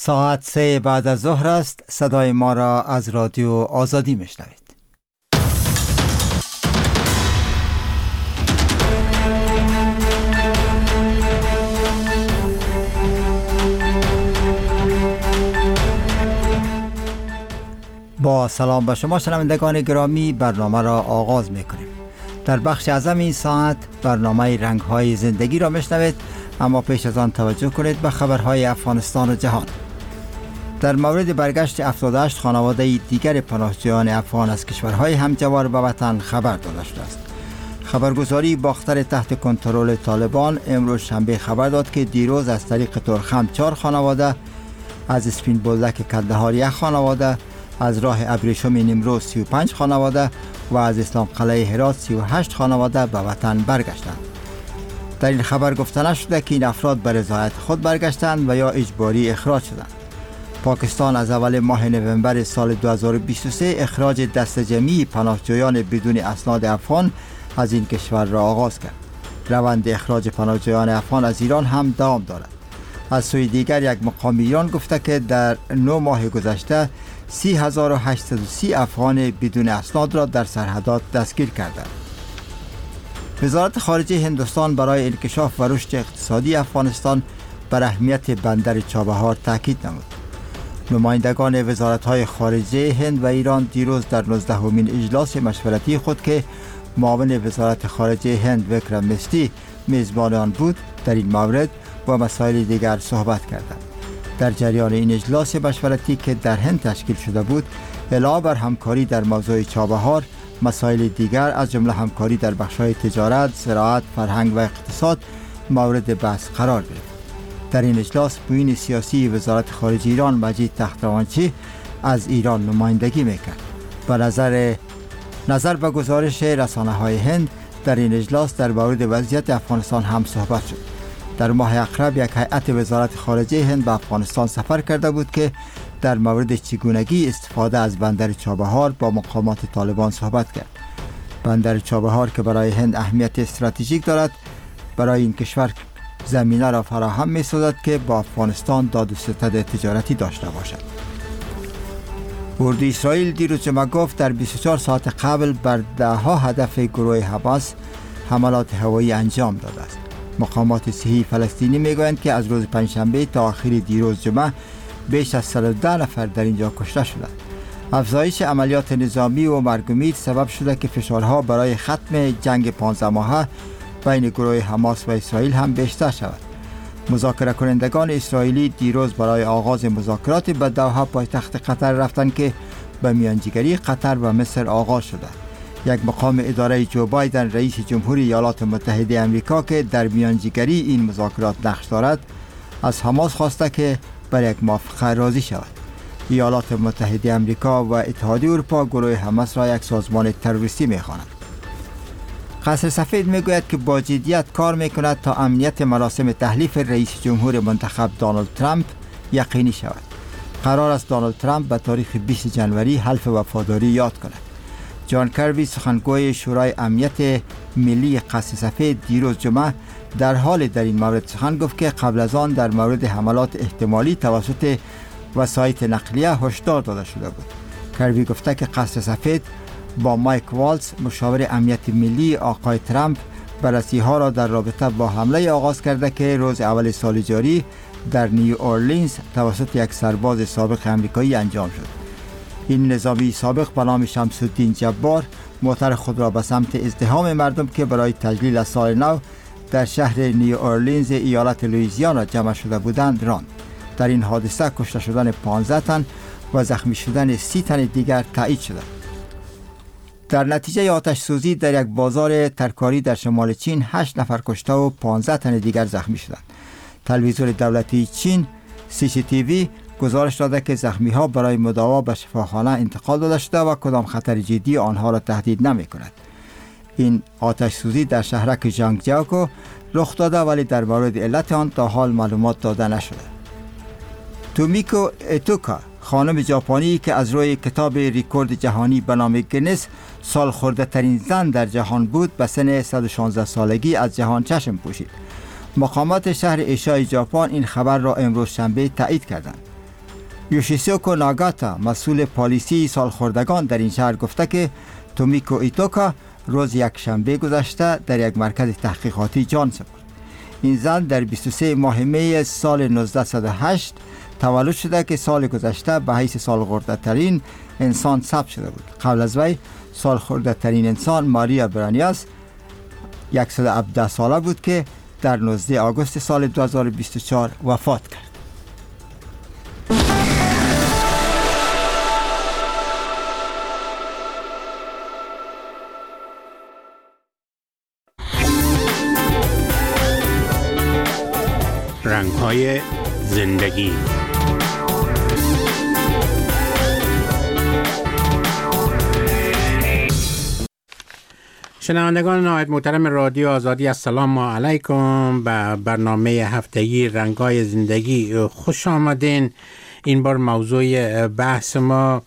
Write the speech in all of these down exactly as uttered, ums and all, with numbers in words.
ساعت سه بعد از ظهر است. صدای ما را از رادیو آزادی میشنوید. با سلام به شما شنوندگان گرامی، برنامه را آغاز میکنیم. در بخش اعظم این ساعت برنامه رنگ‌های زندگی را میشنوید، اما پیش از آن توجه کنید به خبرهای افغانستان و جهان. در مورد برگشت هفتاد و هشت خانواده دیگر پناهجویان افغان از کشورهای همجوار به وطن خبر داده شده است. خبرگزاری باختر تحت کنترل طالبان امروز شنبه خبر داد که دیروز از طریق ترخم چهار خانواده، از اسپین بولدک کندهار یک خانواده، از راه ابریشم نیمروز سی و پنج خانواده و از اسلام قلعه هرات سی و هشت خانواده به وطن برگشتند. در این خبر گفته نشده که این افراد به رضایت خود برگشتند و یا اجباری اخراج شدند. پاکستان از اول ماه نوامبر سال دو هزار و بیست و سه اخراج دست جمعی پناهجویان بدون اسناد افغان از این کشور را آغاز کرد. روند اخراج پناهجویان افغان از ایران هم دوام دارد. از سوی دیگر یک مقام ایران گفته که در نه ماه گذشته سی هزار و هشتصد و سی افغان بدون اسناد را در سرحدات دستگیر کردند. وزارت خارجه هندوستان برای انکشاف و رشد اقتصادی افغانستان بر اهمیت بندر چابهار تاکید نمود. نمایندگان وزارت‌های خارجه هند و ایران دیروز در نوزدهمین اجلاس مشورتی خود که معاون وزارت خارجه هند وکرم مستی میزبان آن بود، در این مورد با مسائل دیگر صحبت کردند. در جریان این اجلاس مشورتی که در هند تشکیل شده بود، علاوه بر همکاری در موضوع چابهار، مسائل دیگر از جمله همکاری در بخش‌های تجارت، زراعت، فرهنگ و اقتصاد مورد بحث قرار گرفت. در این اجلاس معین سیاسی وزارت خارجه ایران مجید تختروانچی از ایران نمایندگی میکرد. به نظر نظر به گزارش رسانه‌های هند، در این اجلاس در مورد وضعیت افغانستان هم صحبت شد. در ماه اقرب یک هیئت وزارت خارجه هند به افغانستان سفر کرده بود که در مورد چگونگی استفاده از بندر چابهار با مقامات طالبان صحبت کرد. بندر چابهار که برای هند اهمیت استراتژیک دارد، برای این کشور زمینه را فراهم می‌سازد که با افغانستان داد و ستد تجارتی داشته باشد. اردوی اسرائیل دیروز جمعه گفت در بیست و چهار ساعت قبل بر ده‌ها هدف گروه حماس حملات هوایی انجام داده است. مقامات صحی فلسطینی میگویند که از روز پنجشنبه تا آخر دیروز جمعه بیش از صد و ده نفر در اینجا کشته شدند. افزایش عملیات نظامی و مرگ و میر سبب شده که فشارها برای ختم جنگ پانزده ماهه بین گروه حماس و اسرائیل هم بیشتر شود. مذاکره کنندگان اسرائیلی دیروز برای آغاز مذاکرات به دوحه پایتخت قطر رفتند که به میانجیگری قطر و مصر آغاز شده. یک مقام اداره جو بایدن رئیس جمهوری ایالات متحده آمریکا که در میانجیگری این مذاکرات نقش دارد، از حماس خواسته که بر یک موافقه راضی شود. ایالات متحده آمریکا و اتحادیه اروپا گروه حماس را یک سازمان تروریستی می‌خوانند. قصر سفید میگوید که با جدیت کار میکند تا امنیت مراسم تحلیف رئیس جمهور منتخب دونالد ترامپ یقینی شود. قرار است دونالد ترامپ به تاریخ بیست جنوری حلف وفاداری یاد کند. جان کربی سخنگوی شورای امنیت ملی قصر سفید دیروز جمعه در حال در این مورد سخن گفت که قبل از آن در مورد حملات احتمالی توسط وسایط نقلیه هشدار داده شده بود. کربی گفته که قصر سفید با مایک والتز مشاور امنیت ملی آقای ترامپ بررسی‌ها را در رابطه با حمله آغاز کرده که روز اول سال جاری در نیو اورلینز توسط یک سرباز سابق آمریکایی انجام شد. این نظامی سابق به نام شمس الدین جبار موتر خود را به سمت ازدحام مردم که برای تجلیل از سال نو در شهر نیو اورلینز ایالت لوئیزیانا جمع شده بودند راند. در این حادثه کشته شدن پانزده تن و زخمی شدن سی تن دیگر تایید شده. در نتیجه آتش سوزی در یک بازار ترکاری در شمال چین هشت نفر کشته و پانزده تن دیگر زخمی شدند. تلویزیون دولتی چین سی سی تی وی گزارش داده که زخمی ها برای مداوا به شفاخانه انتقال داده شده و کدام خطر جدی آنها را تهدید نمی کند. این آتش سوزی در شهرک ژانگجیاکو رخ داده ولی در مورد علت آن تا حال معلومات داده نشده. تومیکو ایتوکا، خانم ژاپنی که از روی کتاب رکورد جهانی به نام گینس سال خورده ترین زن در جهان بود، به سن صد و شانزده سالگی از جهان چشم پوشید. مقامات شهر ایشای ژاپن این خبر را امروز شنبه تایید کردند. یوشیسوکو ناگاتا مسئول پالیسی سالخوردگان در این شهر گفته که تومیکو ایتوکا روز یک شنبه گذشته در یک مرکز تحقیقاتی جان سپرد. این زن در بیست و سه ماه می سال نوزده صد و هشت تولد شده که سال گذشته به حیث سالخورده ترین انسان ثبت شده بود. قبل از وی سالخورده ترین انسان ماریا برانیاس صد و هفده ساله بود که در نوزده آگوست سال دو هزار و بیست و چهار وفات کرد. رنگ‌های زندگی. شنوندگان نهایت محترم رادیو آزادی، السلام علیکم. به برنامه هفتگی رنگ‌های زندگی خوش آمدین. این بار موضوع بحث ما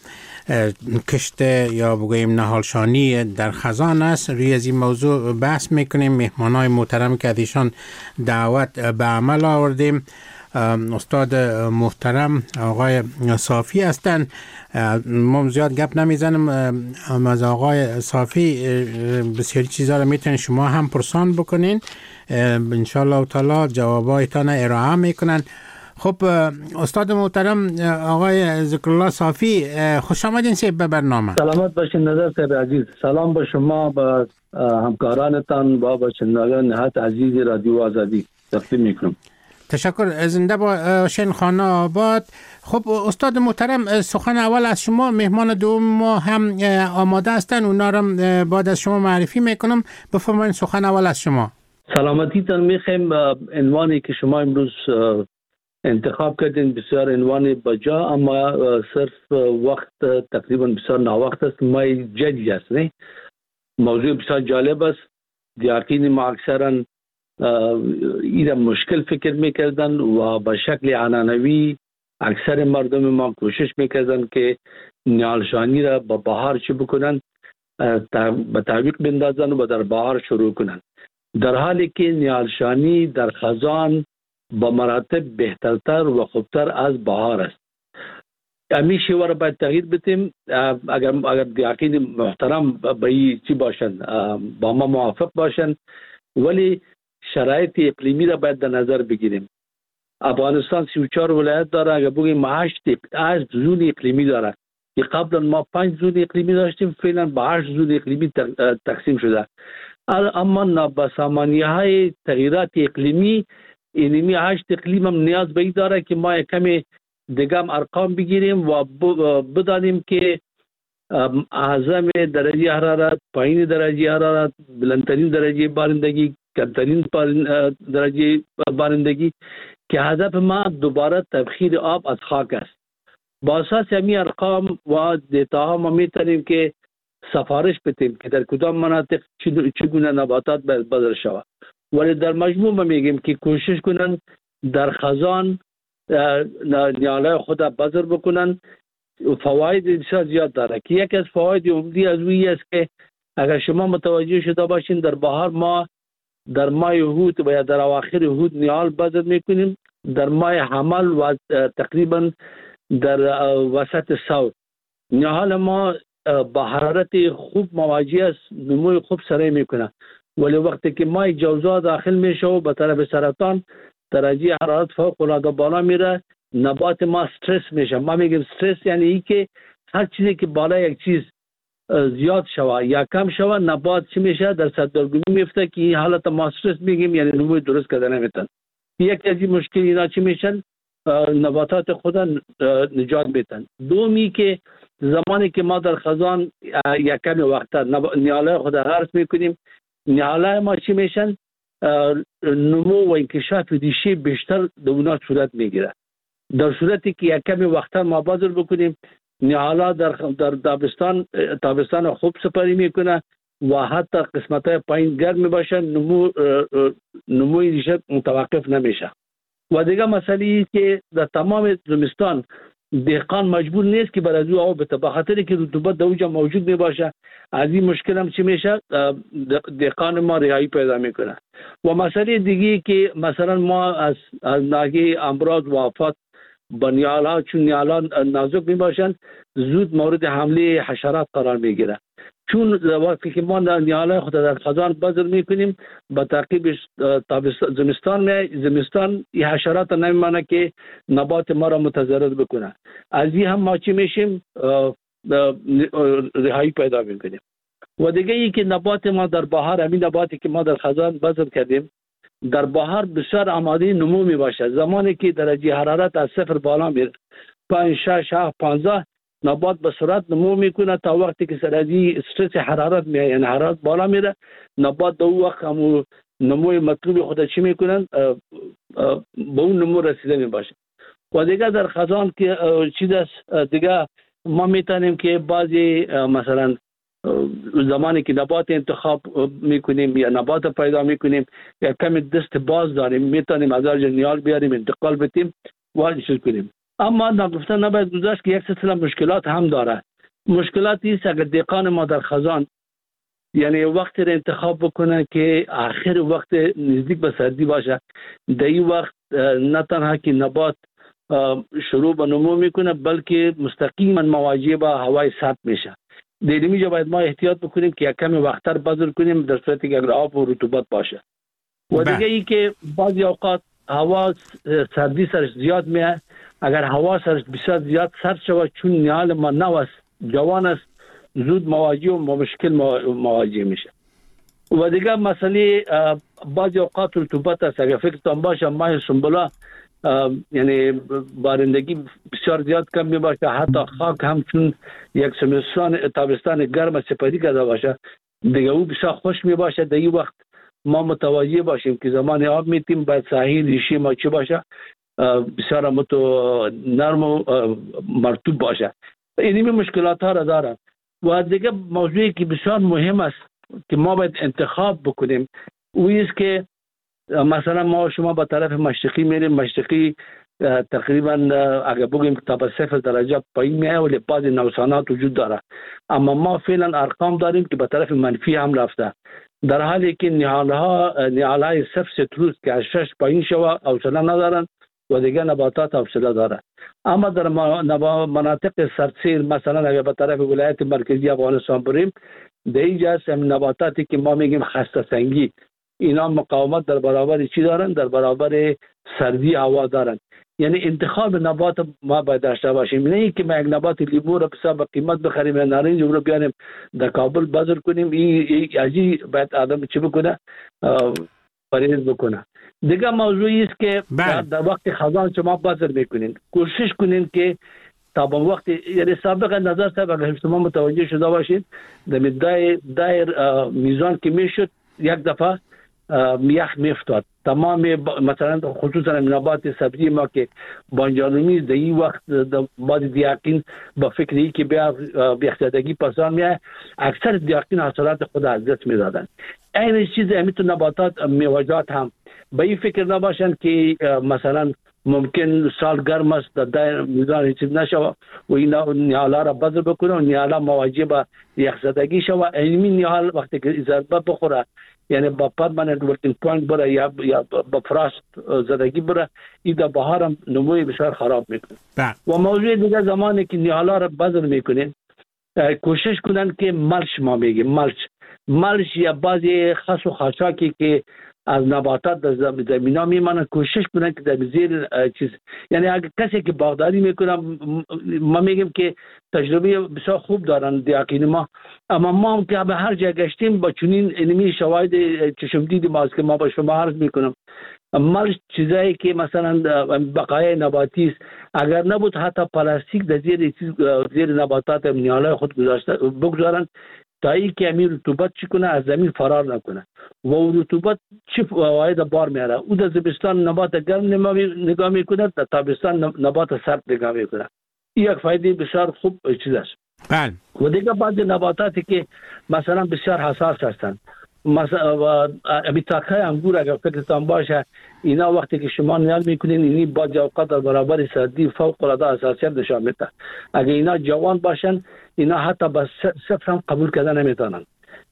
کشت یا بگوییم نهالشانی در خزان است. روی از این موضوع بحث میکنیم. مهمانای محترم که ازشان دعوت به عمل آوردیم استاد محترم آقای صافی هستند. ما زیاد گپ نمیزنم، از آقای صافی بسیاری چیزا رو میتونین شما هم پرسان بکنین، انشالله تعالی جوابایتان ارائه میکنن. خب استاد محترم آقای ذکرالله صافی، خوش آمدین به برنامه. سلامت باشین نظر صاحب عزیز. سلام به شما، به همکارانتان و به شنوندگان نهایت عزیز رادیو آزادی تقدیم میکنم. تشکر. زنده باشین خانه آباد. خب استاد محترم، سخن اول از شما، مهمان دوم ما هم آماده هستن، اونا رو بعد از شما معرفی میکنم. بفرمایید سخن اول از شما. سلامتیتان میخوایم. عنوانی که شما امروز انتخاب کردین بسیار عنوان بجا، اما صرف وقت تقریبا بسیار ناوقت است. ما جدی است، نه موضوع بسیار جالب است. دیاقین ما اکثرا این مشکل فکر میکردن و به شکل عنعنوی اکثر مردم ما کوشش میکردن که نهالشانی را با بهار چه بکنن، به تعویق بندازن و در بهار شروع کنن، در حالی که نهالشانی در خزان با مراتب بهترتر و خوبتر از بهار است. امی شیوه را باید تغییر بدیم. اگر اگر دیاقین محترم به این چی باشن، با ما موافق باشن، ولی شرایط اقلیمی را باید در نظر بگیریم. افغانستان سی و چهار ولایت داره، اگر بگیم هشت زون اقلیمی داره که قبلا ما پنج زون اقلیمی داشتیم، فعلا به هشت زون اقلیمی تقسیم شده. اما نابسامانی های تغییرات اقلیمی اینمی هشت اقلیم هم نیاز به این داره که ما کمی دیگه هم ارقام بگیریم و بدانیم که اعظم درجه حرارت، پایین درجه حرارت، بلندترین درجه بارندگی، کمترین درجه بارندگی، که هدف ما دوباره تبخیر آب از خاک است. با اساس همین ارقام و دیتاها ما میتونیم که سفارش بدیم که در کدام مناطق چگونه نباتات بذر شود. ولی در مجموع ما میگیم که کوشش کنن در خزان نیاله خود بذر بکنن. فواید بسیار زیاد داره که یکی از فواید عمده از وی است که اگر شما متوجه شده باشین در بهار ما در ماه هود و یا در اواخر هود نیال بذر میکنیم، در ماه حمل و تقریبا در وسط سوت نیال ما با حرارت خوب مواجه است، نموی خوب سره میکنه. ولی وقتی که ماه جوزا داخل میشه و به طرف سرطان درجه حرارت فوق العاده بالا میره، نبات ما استرس میشه. ما میگیم استرس یعنی ای که هر چیزی که بالا یک چیز زیاد شوه یا کم شوه، نبات چی میشه؟ در سردرگمی میفته که این حالت ما استرس میگیم، یعنی نموی درست کرده نمیتن. یکی از این مشکل اینا چی میشن؟ نباتات خدا نجات بیتن. دومی که زمانی که ما در خزان یک کمی وقت نیاله خدا غرس میکنیم، نیاله ما چی میشن؟ نمو و انکشاف ریشه بیشتر دونا صورت میگیره. در صورتی که یک کمی وقتا ما بذر بکنیم، نیالا در در تابستان تابستان خوب سپری میکنه و حتی قسمت های پایین گرم باشه، نمو نموی ریشه متوقف نمیشه. و دیگه مسئله ای که در تمام زمستان دهقان مجبور نیست که بر از او آب بده، بخاطر که رطوبت در اونجا موجود می باشه. از این مشکل هم چی میشه؟ دهقان ما رهایی پیدا میکنه. و مسئله دیگه که مثلا ما از از ناحیه امراض و آفات با نیالها، چون نیالها نازک می باشند زود مورد حمله حشرات قرار می گیره. چون وقتی که ما نیالهای خود در خزان بذر می کنیم با تعقیبش زمستان می زمستان این حشرات نمیمانه که نبات ما را متضرر بکنه. از این هم ما چی میشیم؟ رهایی پیدا میکنیم. و دیگه ای که نبات ما در بهار، همین نباتی که ما در خزان بذر کردیم در بهار بسیار آماده نمو می باشه. زمانی که درجه حرارت از صفر بالا میره پنج شش هفت پانزده نبات به سرعت نمو میکنه تا وقتی که سرعتی استرس حرارت میاد، یعنی حرارت بالا میره، نبات به اون وقت همون نموی مطلوب خود چی میکنن به اون نمو رسیده میباشه. و دیگه در خزان که چیز است دیگه ما میتونیم که بعضی مثلا زمانی که نبات انتخاب میکنیم یا نبات پیدا میکنیم یا کمی دست باز داریم میتونیم از آج نیال بیاریم انتقال بدیم و چیز کنیم. اما نگفتن نباید گذاشت که یک سلسله مشکلات هم داره. مشکلاتی است اگر دهقان ما در خزان یعنی وقتی را انتخاب بکنه که آخر وقت نزدیک به سردی باشه، در این وقت نه تنها که نبات شروع به نمو میکنه بلکه مستقیما مواجه با هوای سرد میشه. در اینجا باید ما احتیاط بکنیم که یک کمی وقتر بذر کنیم در صورتی که اگر آب و رطوبت باشه. و دیگه ای که بعضی اوقات هوا سردی سرش زیاد میاد، اگر هوا سرش بسیار زیاد سرد شود چون نیال ما نو است جوان است زود مواجه و مشکل مواجه میشه. و دیگه مسئله بعضی اوقات رطوبت است. اگر فکرتان باشه ماه سنبله یعنی بارندگی بسیار زیاد کم می باشه، حتی خاک هم چون یک زمستان تابستان گرم سپری کرده باشه دیگه او بسیار خوش می باشه. در این وقت ما متوجه باشیم که زمان آب میتیم باید ساحل ریشه ما چی باشه بسیار متو نرم و مرطوب باشه. اینمی مشکلات ها را داره. و دیگه موضوعی که بسیار مهم است که ما باید انتخاب بکنیم او است که مثلا ما شما با طرف مشرقی میریم، مشرقی تقریبا اگر بگیم تا به صفر درجه پایین میه ولی بعضی نوسانات وجود داره. اما ما فعلا ارقام داریم که به طرف منفی هم رفته، در حالی که نهالها نهالهای صفر ستروس که از شش پایین شوه حوصله ندارن و دیگه نباتات حوصله داره. اما در مناطق سردسیر مثلا اگر به طرف ولایت مرکزی افغانستان بریم در اینجا هست نباتاتی که ما میگیم خسته سنگی، اینا مقاومت در برابر چی دارن؟ در برابر سردی هوا دارن. یعنی انتخاب نبات ما باید داشته باشیم، نه اینکه ما یک نبات لیمو رو بسیار به قیمت بخریم یا نارنج رو بیاریم در کابل بازار کنیم. این ازی باید آدم چی بکنه؟ پرهیز بکنه. دیگه موضوعی است که در وقت خزان شما بازار میکنین کوشش کنین که تا به وقت یعنی سابق نظر صاحب اگر شما متوجه شده باشید در دایر دایر میزان که میشد یک دفعه میخ میفتاد تمام مثلا خصوصا نبات سبزی ما که بانجانومی در این وقت بعد دیاقین با فکری که بیا بیختدگی پسان میاد اکثر دیاقین حاصلات خود از دست میدادن. این چیز امیتون نباتات میوجات هم به این فکر نباشن که مثلا ممکن سال گرم است در میزان چیز نشوه و این نیالا را بذر بکنه و نیالا مواجه با یخزدگی شوه. اینمی نیال وقتی که ضربه بخوره یعنی با پرمننت ورکینگ پوینت بره یا یا با فراست زدگی بره این در بهار هم نموی بسیار خراب میکنه. و موضوع دیگه زمانی که نیالا را بذر میکنین کوشش کنن که ملچ ما میگیم ملچ ملچ یا بعضی خس و خاشاکی که از نباتات در زمین ها میمانن کوشش کنن که در زیر چیز یعنی اگر کسی که باغداری میکنه ما میگیم که تجربه بسیار خوب دارن دیاقین ما، اما ما هم که به هر جا گشتیم با چنین علمی شواهد چشمدید ماست که ما با شما عرض میکنم ملچ چیزایی که مثلا بقایای نباتی است اگر نبود حتی پلاستیک در زیر زیر نباتات نیالای خود گذاشته بگذارن تا ای که امیر رطوبت چی کنه از زمین فرار نکنه و رطوبت چی فواید بار میاره. او در زمستان نبات گرم نگاه میکنه، در تابستان نبات سرد نگاه میکنه. این یک فایده بسیار خوب چیز است. بله. و دیگه بعضی نباتاتی که مثلا بسیار حساس هستند مثلا ابیتاکای انگور اگر فکرتان باشه اینا وقتی که شما نیال میکنین اینی با اوقات در برابر سردی فوق العاده حساسیت نشان میده. اگر اینا جوان باشن اینا حتی با صفر هم قبول کردن نمیتونن.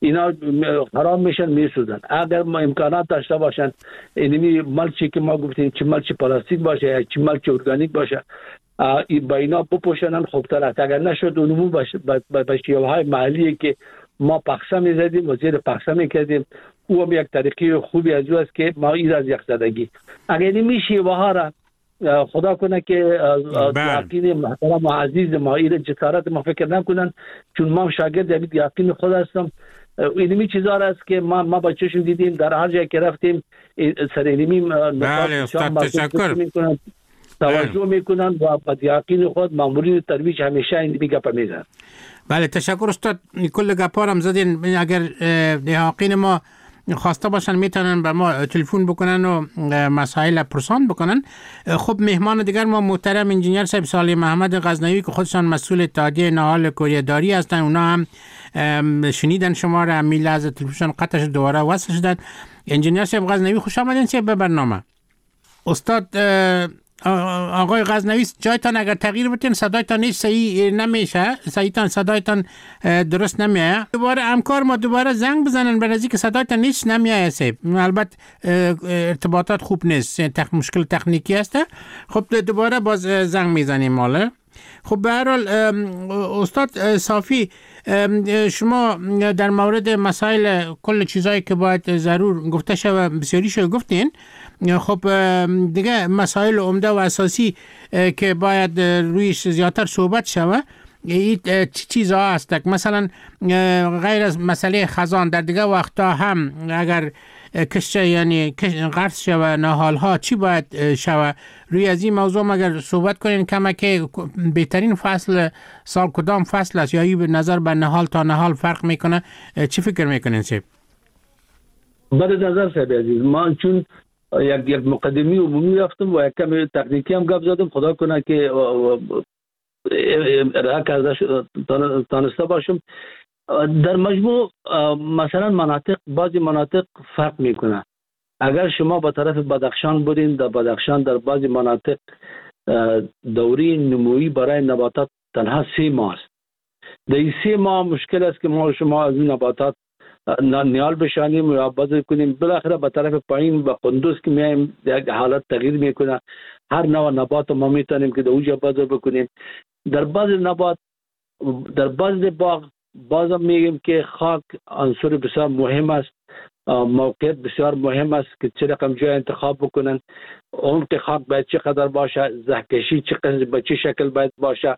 اینا خراب میشن میسوزن. اگر ما امکانات داشته باشن اینمی ملچی که ما گفتیم چه ملچ پلاستیک باشه یا چه ملچ ارگانیک باشه با اینا بپوشنن خوبتر است. اگر نشد اونمو باشه به شیوه‌های محلی که ما پخشه میزدیم و زیر پخشه میکردیم او هم یک طریقی خوبی از او است که ما این از یک زدگی اگر اینمی شیوه ها را خدا کنه که یقین محترم و عزیز ما این جسارت ما فکر نکنن، چون ما شاگرد یعنی یقین خود هستم. اینمی چیزا است که ما ما بچه‌شون دیدیم در هر جایی که رفتیم سر اینمی بله استاد تشکر میکنن توجه میکنن و با یقین خود مامورین ترویج همیشه این گپ میزنن. بله تشکر استاد، کل گپارم زدین. اگر یقین ما خواسته باشن میتونن به ما تلفن بکنن و مسائل پرسان بکنن. خب مهمان دیگر ما محترم انجینیر صاحب صالح محمد غزنوی که خودشان مسئول اتحادیه نهال کره داری هستن، اونا هم شنیدن شما را میل از تلفنشان قطعش دوباره وصل شدن. انجینیر صاحب غزنوی خوش آمدین صاحب به برنامه. استاد آقای غزنوی جایتان اگر تغییر بتین صدایتان نیست صحیح نمیشه، صحیحتان صدایتان درست نمیایه. دوباره همکار ما دوباره زنگ بزنن به نزدیک صدایتان نیست نمیایه صاحب. البته ارتباطات خوب نیست، تخ مشکل تکنیکی هست. خب دوباره باز زنگ میزنیم ماله. خب به هر حال استاد صافی شما در مورد مسائل کل چیزایی که باید ضرور گفته شود بسیاریشو گفتین. خب دیگه مسائل عمده و اساسی که باید رویش زیادتر صحبت شود این چی چیزها هست؟ مثلا غیر از مسئله خزان در دیگه وقتا هم اگر کشته یعنی غرس شود نهال ها چی باید شود؟ روی از این موضوع اگر صحبت کنین کمه که بهترین فصل سال کدام فصل است یا این به نظر به نهال تا نهال فرق میکنه؟ چی فکر میکنین صاحب؟ بر نظر صاحب عزیز ما چون یک یک مقدمی عمومی رفتم و یک کمی تکنیکی هم گپ زدم، خدا کنه که راه کرده تانسته باشم. در مجموع مثلا مناطق بعضی مناطق فرق میکنه. اگر شما به طرف بدخشان برین، در بدخشان در بعضی مناطق دوره نمویی برای نباتات تنها سه ماه است. در این سه ماه مشکل است که ما شما از این نباتات نیال بشانیم یا بذار کنیم. بالاخره به طرف پایین و قندوز که میایم یک حالت تغییر میکنه. هر نوع نبات ما میتونیم که در اونجا بذار بکنیم. در بعض نبات در بعض باغ بازم میگیم که خاک عنصر بسیار مهم است، موقعیت بسیار مهم است که چه رقم جای انتخاب بکنن، عمق خاک باید چقدر باشه، زهکشی چقدر به چه شکل باید باشه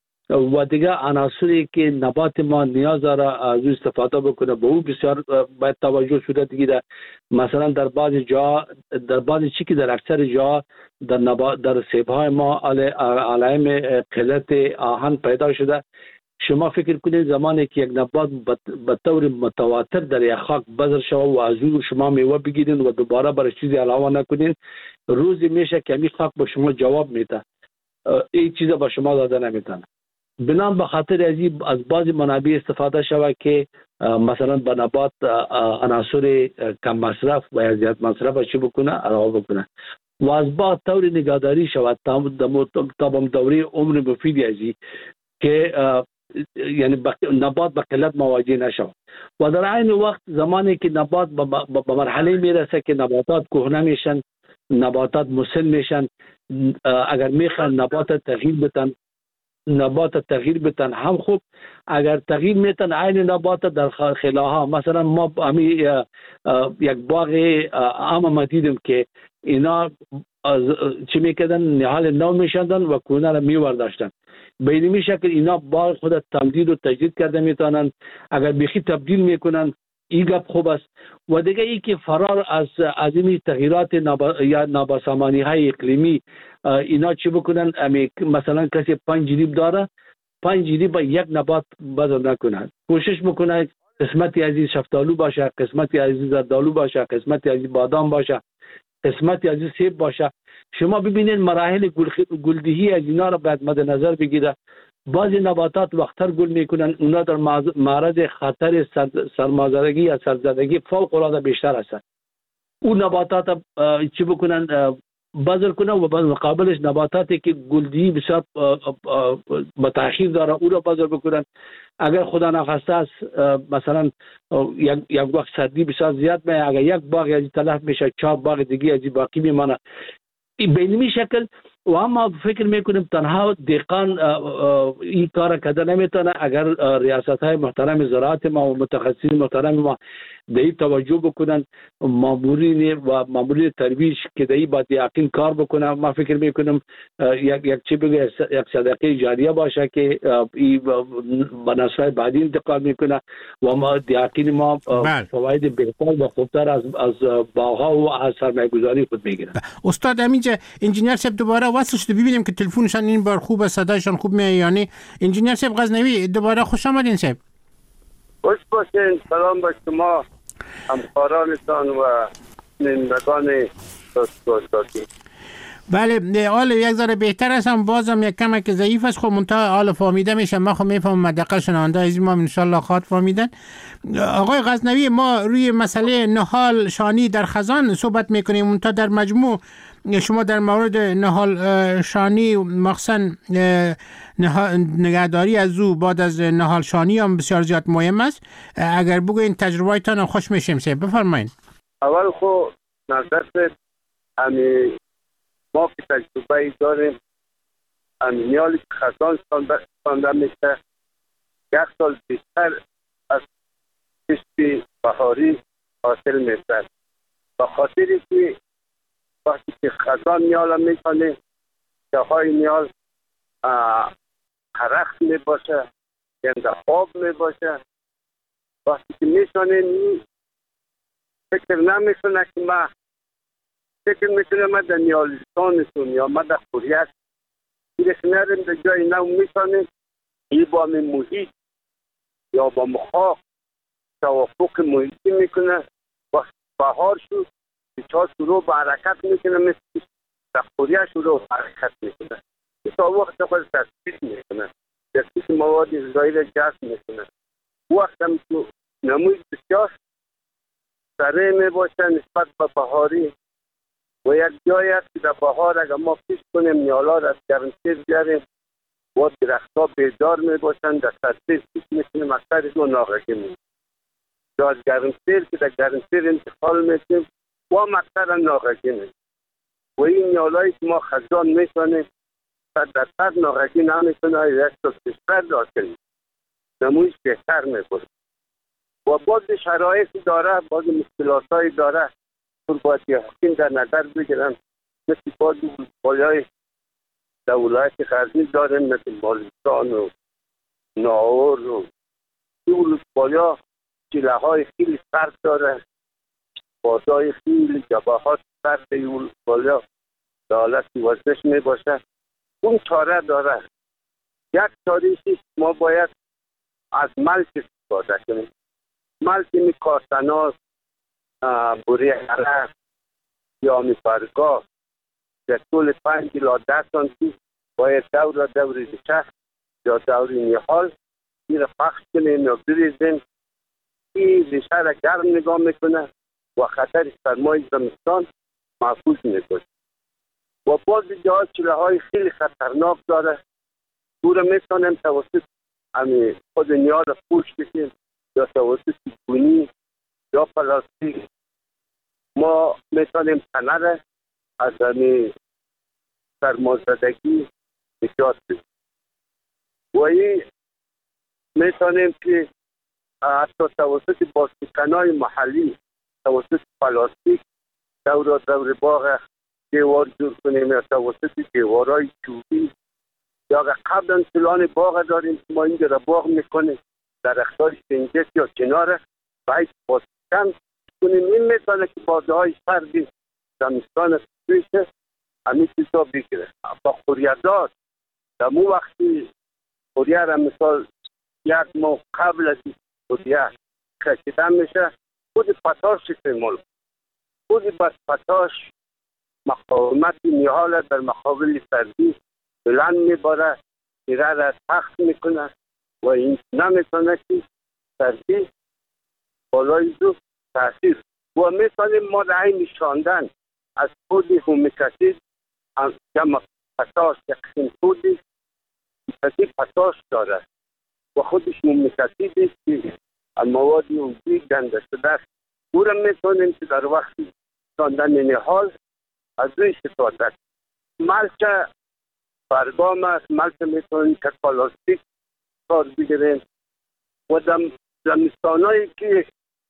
و دیگه عناصری که نبات ما نیاز داره از استفاده بکنه به او بسیار باید توجه صورت گیره. مثلا در بعض جا در بعض چی که در اکثر جا در نبات در سیب‌های ما علائم قلت آهن پیدا شده. شما فکر کنید زمانی که یک نبات به طور متواتر در یک خاک بذر شود و از او شما میوه بگیرید و دوباره برای چیزی علاوه نکنید، روزی میشه که می خاک به شما جواب میده، این چیزا به شما داده نمیتونه. بنام به خاطر از از بعضی منابع استفاده شود که مثلا به نبات عناصر کم مصرف و یا زیاد مصرف چی بکنه علاوه بکنه و از بعد طور نگهداری شود تا به دوره عمر مفید ازی که یعنی نبات به قلت مواجه نشود. و در عین وقت زمانی که نبات به مرحله میرسه که نباتات کهنه میشن، نباتات مسن میشن، اگر میخوان نبات تغییر بدن نبات تغییر بدن هم خوب. اگر تغییر میتن عین نبات در خلاها مثلا ما همی یک باغ عام ما دیدیم که اینا چی میکردن نهال نو میشندن و کونه را میورداشتن. به این شکل اینا باغ خود تمدید و تجدید کرده میتونن. اگر بیخی تبدیل میکنن این گپ خوب است. و دیگه ای که فرار از از این تغییرات نبا یا نابسامانی های اقلیمی اینا چی بکنن، مثلا کسی پنج جریب داره پنج جریب یک نبات بذار نکنه، کوشش بکنه قسمتی از این شفتالو باشه، قسمتی از این زردالو باشه، قسمتی از این بادام باشه، قسمتی از این سیب باشه. شما ببینید مراحل گلدهی از اینا را باید مد نظر بگیره. بعضی نباتات وقتر گل میکنن، اونا در معرض خطر سرمازدگی یا سرزدگی فوق العاده بیشتر هستند. اون نباتات چی بکنن بذر کنه و بعد مقابلش نباتاتی که گلدی بسیار با تاخیر داره او را بذر بکنن. اگر خدا نخواسته است مثلا یک یک وقت سردی بسیار زیاد میاد، اگر یک باغ از تلف میشه چهار باغ دیگه از باقی میمانه. این به این شکل و اما فکر میکنیم تنها دهقان این کار کردن نمیتونه اگر ریاست های محترم زراعت ما و متخصصین محترم ما دهی توجه بکنن، مامورین و مامورین ترویج که دهی با یقین کار بکنن. ما فکر میکنم یک یک چی بگه یک صدقه جاریه باشه که این به نسل‌های بعدی انتقال میکنه و ما یقین ما فواید بهتر و خوبتر از از باغ‌ها و از سرمایه‌گذاری خود میگیرن. استاد همینجا انجینیر صاحب دوباره وصل شده، ببینیم که تلفنشان این بار خوبه، صدایشان خوب میاد یا نه. انجینیر صاحب غزنوی دوباره خوش آمدین صاحب. خوش باشین. سلام به شما همکارانتان و نندگان دادگاهی. بله حال یک ذره بهتر هستم، بازم یک کمک ضعیف است. خب منتها حال فهمیده میشه، من خب میفهمم مدقل شنونده از ما ان شاء الله خواد فهمیدن. آقای غزنوی ما روی مسئله نهال شانی در خزان صحبت میکنیم، منتها در مجموع شما در مورد نهال شانی مخصوصا نگهداری از او بعد از نهال شانی هم بسیار زیاد مهم است. اگر بگوین تجربه‌تان هم خوش میشیم سه بفرمایید. اول خب نظر همی ما که تجربه داریم امیالی که خزان سانده میشه یک سال بیشتر از کشت بهاری حاصل میشه. با خاطری که وقتی که خزان میال میکنه جاهای میال خرخت میباشه، گنده آب میباشه. وقتی که میشانه فکر نمیکنه که ما فکر میکنه ما در نیالستانشون یا ما در خوریت ایرش نرم در جای نو میشانه ای با می محیط یا با مخاق توافق محیطی میکنه. وقتی بهار شد بیچار شروع به حرکت میکنه، مثل در خوریت شروع به حرکت میکنه. تا وقت خود تثبیت میکنه، تثبیت مواد غذایی را جذب میکنه. وقت هم تو نموی بسیار سریع میباشه نسبت به بهاری و یک جایی است که در بهار اگر ما پیش کنیم نیالا را از گرمسیر بیاریم و درختها بیدار میباشن، در سرسیر پیش میکنیم اکثر دو ناغگی میکنیم. در گرمسیر که در گرمسیر انتقال میکنیم و هم اکثر ناغگی میکنیم و این نیالایی که ما خزان میکنیم صد در صد ناغگی نمیکنه، یک تا بیشتر داشتیم نمویش بهتر میکنه و باز شرایطی داره، باز مشکلات هایی داره پر باید یقین در نظر بگیرن. مثل باز بالای در ولایت غزنی داریم، مثل بالستان و ناور و این بالا چیله های خیلی سرد داره، بازای خیلی جبهات سرد این بالا در حالت وزش می باشه. اون چاره داره. یک چاریشی ما باید از ملک استفاده کنیم. ملک می کارتناز بوری حرف یا می فرگاه در طول پنج الی ده سانتی باید دور دور ریشه یا دور نیحال این را پخش کنیم یا بریزیم. این ریشه را گرم نگاه میکنه و خطر سرمای زمستان محفوظ میکنه. و باز جاها چله های خیلی خطرناک داره، او را میتونیم توسط همی خود نیال پوش کشیم یا توسط گونی یا پلاستیک ما میتونیم تنه را از همی سرمازدگی نجات بدیم. و این میتونیم که حتی توسط باسکنهای محلی توسط پلاستیک دور دور باغ دیوار جور کنیم یا توسط دیوارهای چوبی یا قبلا سلان باغ داریم که ما اینجا را باغ میکنیم درختای سنجش یا کنار باید باسکن کنیم. این میتونه که بازه های سردی زمستان سویشه همین چیزا بگیره. با خوریدار در مو وقتی خوریه را مثال یک ماه قبل از خوریه کشیدن میشه خود پتاش استعمال خود بس پتاش مقاومت نیحال در مقابل سردی بلند میباره، ایره را سخت میکنه و این نمیتونه که سردی بالای دو تاثیر و میتونیم ما رای نشاندن از خود هومیک اسید جمع پتاش یک قسم خودی اسید پتاش دارد و خودش هومیک اسید است که مواد عضوی گنده شده است. او را میتونیم که در وقت راندن نهال از روی استفاده است. ملچ برگام است، ملچ میتونیم که پلاستیک کار بگیریم و زمستان هایی که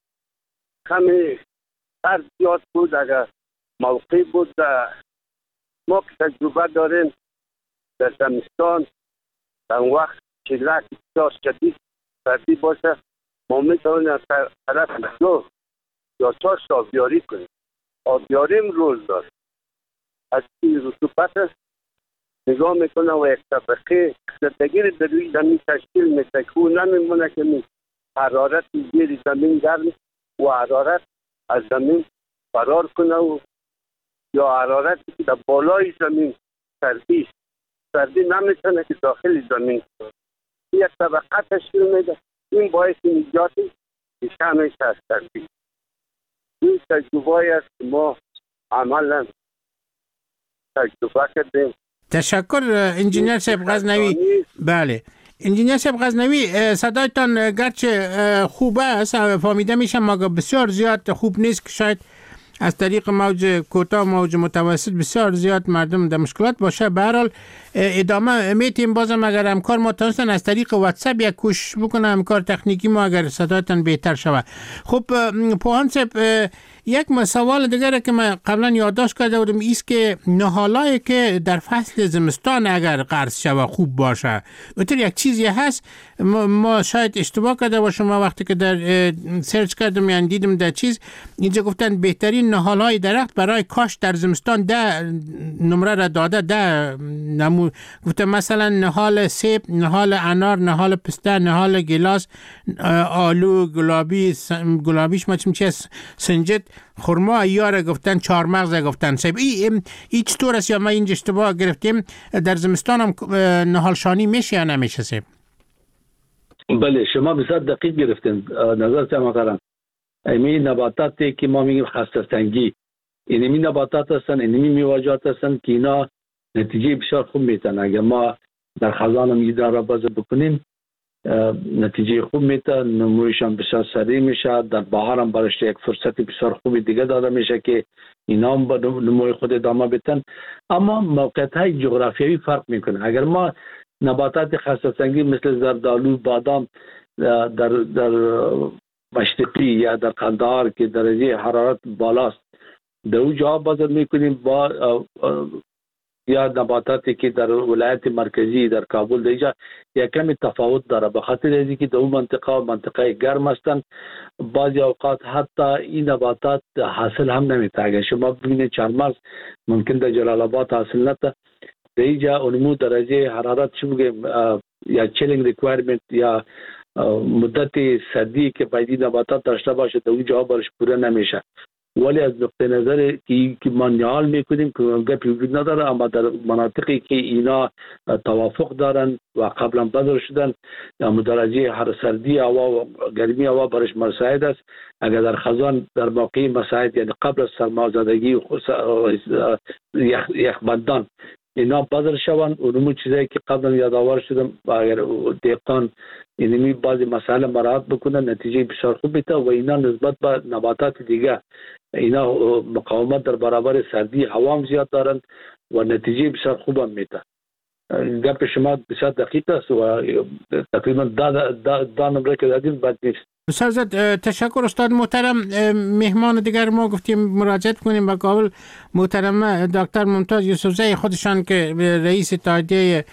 کمی سرد زیاد بود، اگر موقع بود ما که تجربه داریم در زمستان در وقت چلک بسیار شدید سردی باشه ما میتونیم از طرف دو یا چهار آبیاری کنیم. آبیاریم روز دار از این رطوبت است نگاه میکنه و یک طبقه کشتگیر در روی زمین تشکیل میشه که او نمیمونه که حرارت زیر زمین گرم و حرارت از زمین فرار کنه و یا حرارتی که در بالای زمین سردی سردی نمیتونه که داخل زمین کنه. یک طبقه تشکیل میده. این باعث نجاتی کم میشه از سردی. این تجربه است که ما عملا تجربه کردیم. تشکر انجینیر صاحب غزنوی. بله انجینیر صاحب غزنوی، صدایتان گرچه خوبه است، فهمیده میشه مگه بسیار زیاد خوب نیست که شاید از طریق موج کوتاه موج متوسط بسیار زیاد مردم در مشکلات باشه. به هر حال ادامه میتیم بازم اگر همکار ما تونستن از طریق واتساپ یک کوشش بکنه همکار تکنیکی ما اگر صدایتان بهتر شود. خب پوهان صاحب، یک سوال دیگه که من قبلا یادداشت کرده بودم ایست که نهالایی که در فصل زمستان اگر قرض شود خوب باشه، اونطور یک چیزی هست ما شاید اشتباه کرده باشم وقتی که در سرچ کردم یعنی دیدم در چیز اینجا گفتن بهترین نهالهای درخت برای کاشت در زمستان ده نمره را داده. ده نمو گفتن مثلا نهال سیب، نهال انار، نهال پسته، نهال گلاس، آلو، گلابی، گلابیش ما چی سنجد، خرما، ایاره گفتن، چهارمغز گفتن. صاحب این ای چطور است یا ما اینجا اشتباه گرفتیم؟ در زمستان هم نهالشانی میشه یا نمیشه صاحب؟ بله شما بسیار دقیق گرفتین نظر محترم. این نباتاتی که ما میگیم خسته سنگی، اینمی نباتات هستن، اینمی میوه‌جات هستن که اینا نتیجه بسیار خوب میتن. اگر ما در خزان هم اینا را باز بکنیم نتیجه خوب میتن، نمویش هم بسیار سریع میشه. در بهار هم برش یک فرصت بسیار خوبی دیگه داده میشه که اینا هم با نموی خود ادامه بدن. اما موقعیت های جغرافیایی فرق میکنه. اگر ما نباتات خسته سنگی مثل زردآلو، بادام در در مشرقی یا در قندهار که درجه حرارت بالاست در اون جا بازار میکنیم با یا نباتاتی که در ولایت مرکزی در کابل دیجا یک کمی تفاوت داره به خاطر از اینکه در اون منطقه منطقه گرم هستند. بعضی اوقات حتی این نباتات حاصل هم نمیده. اگر شما ببینید چهارمغز ممکن در جلال آباد حاصل نده، دیجا اونمو درجه حرارت چی بگیم یا چیلینگ ریکوایرمنت یا مدت سردی که باید نباتات داشته باشه در اون جا برش پوره نمیشه. ولی از نقطه نظر که که ما نیال میکنیم که گپی وجود نداره، اما در مناطقی که اینا توافق دارن و قبلا بذر شدن یا درجه هر سردی هوا و گرمی هوا برش مساعد است. اگر در خزان در موقع مساعد یعنی قبل از سرمازدگی و یخبندان اینا بذر شوند، اونمو چیزایی که قبلا یادآور شدم اگر دهقان اینمی بعضی مسائل مراعات بکنن نتیجه بسیار خوب میده و اینا نسبت به نباتات دیگه اینا مقاومت در برابر سردی هوا هم زیاد دارن و نتیجه بسیار خوب هم میده. گپ شما بسیار دقیق است و تقریبا دا, دا, دا نمره که دادیم بد نیست. بسیار زیاد تشکر استاد محترم. مهمان دیگر ما گفتیم مراجعت کنیم به کابل محترم دکتر ممتاز یوسفزی خودشان که رئیس اتحادیه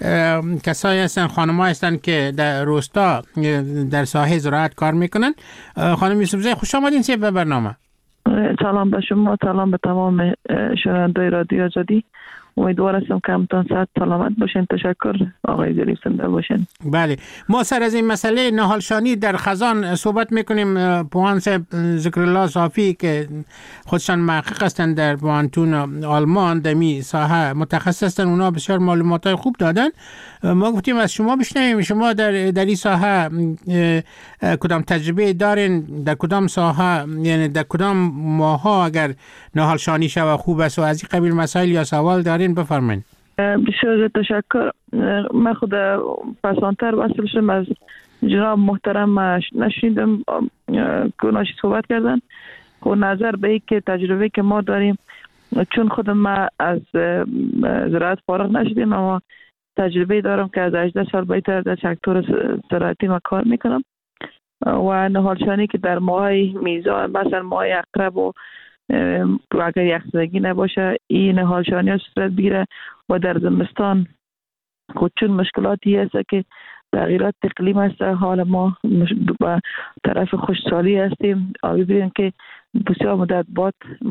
کسایی هستن خانم‌ها هستن که در روستا در ساحه زراعت کار میکنن. خانم یوسفزی خوش آمدین به برنامه. سلام به شما، سلام به تمام شنوندگان رادیو آزادی امیدوار هستم که همتان صحت سلامت باشین. تشکر آقای ظریف، زنده باشین. بله، ما سر از این مسئله نهالشانی در خزان صحبت میکنیم. پوان صاحب ذکرالله صافی که خودشان محقق هستند در پوانتون آلمان در می ساحه متخصص هستند، اونا بسیار معلومات خوب دادن. ما گفتیم از شما بشنویم، شما در در این ساحه کدام تجربه دارین؟ در کدام ساحه، یعنی در کدام ماها اگر نهالشانی شود خوب است و از این قبیل مسائل یا سوال دارین بفرمایید. بسیار تشکر. من خود پسانتر وصل شدم از جناب محترم، نشنیدم که اوناشی صحبت کردن. خب نظر به این که تجربه که ما داریم، چون خود ما از زراعت فارغ نشدیم اما تجربه دارم که از هجده سال بیشتر در سکتور زراعتی ما کار میکنم و نهالشانی که در ماهای میزان مثلا ماهای اقرب و اگر یخزدگی نباشه این نهالشانی ها صورت بگیره و در زمستان خود چون مشکلاتی هست که تغییرات اقلیم هست، حال ما به طرف خشکسالی هستیم. آگه ببینیم که بسیار مدت بعد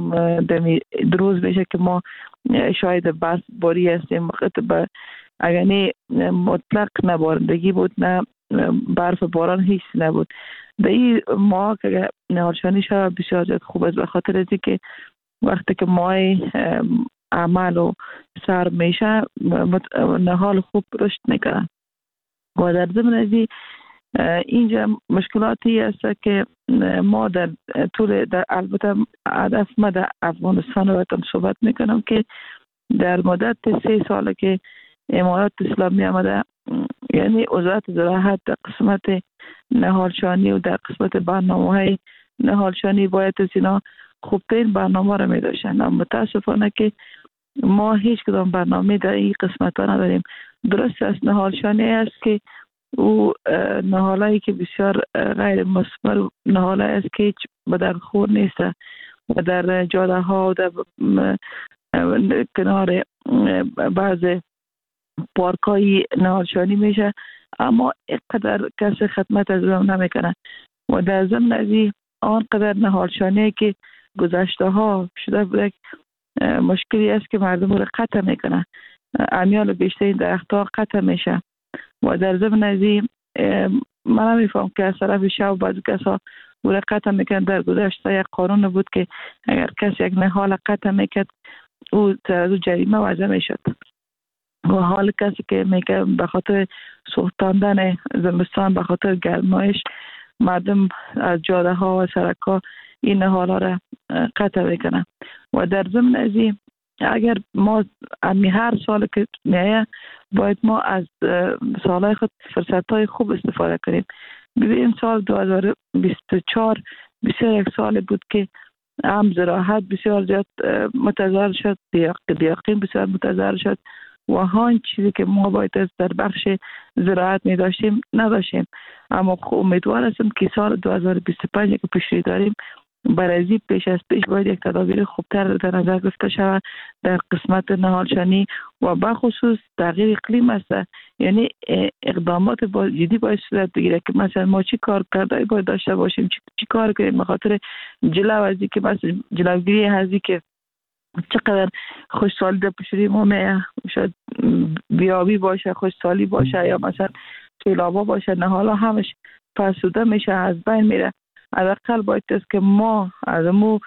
دروز بشه که ما شاید بس باری هستیم. اگر نه مطلق نبارندگی بود، نه برف باران هیچ نبود. در این ماه که نهالشانی شود بسیار زیاد خوب است، به خاطر از که وقتی که ماه عمل و سر میشه نهال خوب رشد میکنه. و در ضمن از اینجا مشکلاتی است که ما در طول در البته هدف ما در افغانستان و وطن صحبت میکنم که در مدت سه ساله که امارات اسلامی آمده، یعنی وزارت زراعت در قسمت نهالشانی و در قسمت برنامه های نهالشانی باید از اینا خوبترین برنامه را می داشتن. اما متاسفانه که ما هیچ کدام برنامه در این قسمت ها نداریم. درست است نهالشانی است که او نهالایی که بسیار غیر مثمر نهالایی است که هیچ بدن خور نیست و در جاده ها و در کنار بعض پارکایی نهالشانی میشه، اما اینقدر کسی خدمت از اون نمیکنه. و در ضمن از آنقدر نهالشانی که گذشته ها شده بوده مشکلی است که مردم رو قطع میکنه، امیال بیشتر این درخت ها قطع میشه. و در ضمن از این من نمیفهم که از طرف شب بعضی کسا رو قطع میکنه. در گذشته یک قانون بود که اگر کسی یک نهال قطع میکرد او ترازو جریمه وضع میشد. و حال کسی که میگه به خاطر سوختاندن زمستان به خاطر گرمایش مردم از جاده ها و سرک ها این نهال ها را قطع میکنه. و در ضمن از این اگر ما امی هر سال که میایه باید ما از سالهای خود فرصت های خوب استفاده کنیم. ببینیم سال دو هزار و بیست و چهار بسیار یک سال بود که هم زراعت بسیار زیاد متضرر شد، دیاقین بسیار متضرر شد و هان چیزی که ما باید از در بخش زراعت می داشتیم نداشتیم. اما امیدوار هستم که سال دو هزار و بیست و پنج که پیش رو داریم برای پیش از پیش باید یک تدابیر خوبتر در نظر گرفته شود در قسمت نهالشانی و بخصوص تغییر اقلیم است. یعنی اقدامات با جدی باید صورت بگیره که مثلا ما چی کار کرده باید داشته باشیم، چی, چی کار کنیم بخاطر جلو ازی که مثلا جلوگیری ازی که چقدر خوشسالی در پشوری ما میه، شاید بیابی باشه، خوشسالی باشه یا مثلا سیلابا باشه، نهالا همش فرسوده میشه، از بین میره. حداقل باید است که ما از مو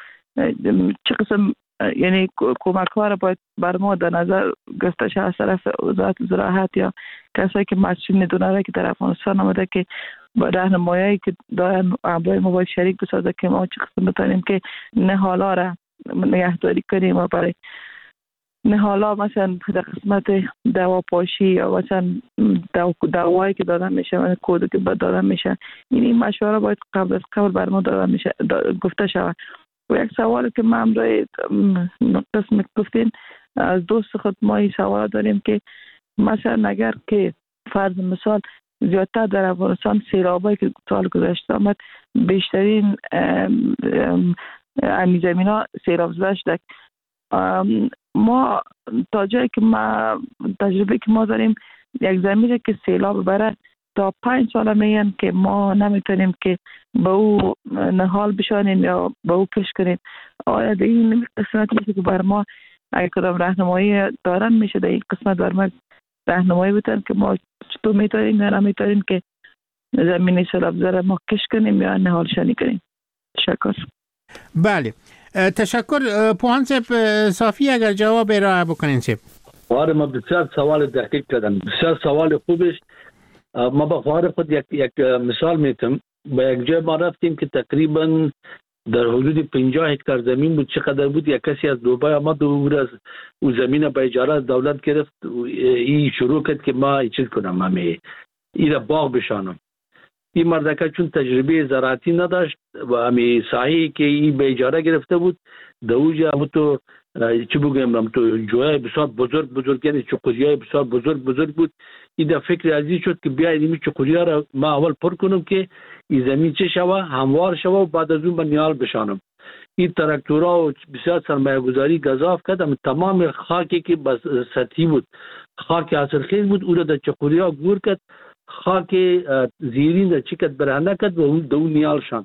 چه قسم یعنی کمک ها را باید بر ما در نظر گرفته شود از طرف وزارت زراعت یا کسایی که مسئول دونره که در افغانستان آمده که با راهنمایی که دارن همراه ما باید شریک بسازه که ما چه قسم بتانیم که نهالا را نگهداری کنیم و برای نهالا مثلا در قسمت دوا پاشی یا مثلا دوایی که دادن میشه و کودی که دادن میشه این مشوره باید قبل از قبل بر ما دادن میشه گفته شود. و یک سوال که ما امروز قسم گفتین از دوست خود ما این سوال داریم که مثلا اگر که فرض مثال زیادتر در افغانستان سیلابایی که سال گذشته آمد بیشترین امی زمین ها سیلاب زده شده، ما تا جایی که ما تجربه که ما داریم یک زمینه که سیلاب بره تا پنج ساله میگن که ما نمیتونیم که به او نهال بشانیم یا به او کش کنیم. آیا در این قسمت میشه که بر ما اگه کدام راهنمایی دارن میشه در این قسمت بر ما راهنمایی بتن که ما چطور میتونیم یا نمیتونیم که زمین سیلاب زده ما کش کنیم یا نهال شانی کنیم. تشکر. بله تشکر. پوهان صاحب صافی اگر جواب ارائه بکنین صاحب. آره ما بسیار سوال دقیق کردن، بسیار سوال خوبش. ما با خواهر خود یک, یک مثال میتم. با یک جای ما رفتیم که تقریبا در حدود پنجاه هکتار زمین بود. چقدر بود؟ یک کسی از دوبای آمد و از او زمین به اجاره از دولت گرفت. این شروع کرد که ما چیز کنم، همی این را باغ بشانم. این مردکه چون تجربه زراعتی نداشت و همی ساحه‌ای که این به اجاره گرفته بود دوجا هم تو چی بگم رم تو جوهای بسیار بزرگ بزرگ یعنی چقوریای بسیار بزرگ بزرگ بود. این در فکر عزیز شد که بیا این چقوریا را ما اول پر کنم که این زمین چه شوه، هموار شوه و بعد از اون به نیال بشانم. این تراکتورها و بسیار سرمایه گذاری گذاف کردم. تمام خاکی که بس سطحی بود، خاک حاصلخیز بود، او را در چقوریا گور کرد، خاک زیرین در چکت برهنه کرد و اون دو نیال شان.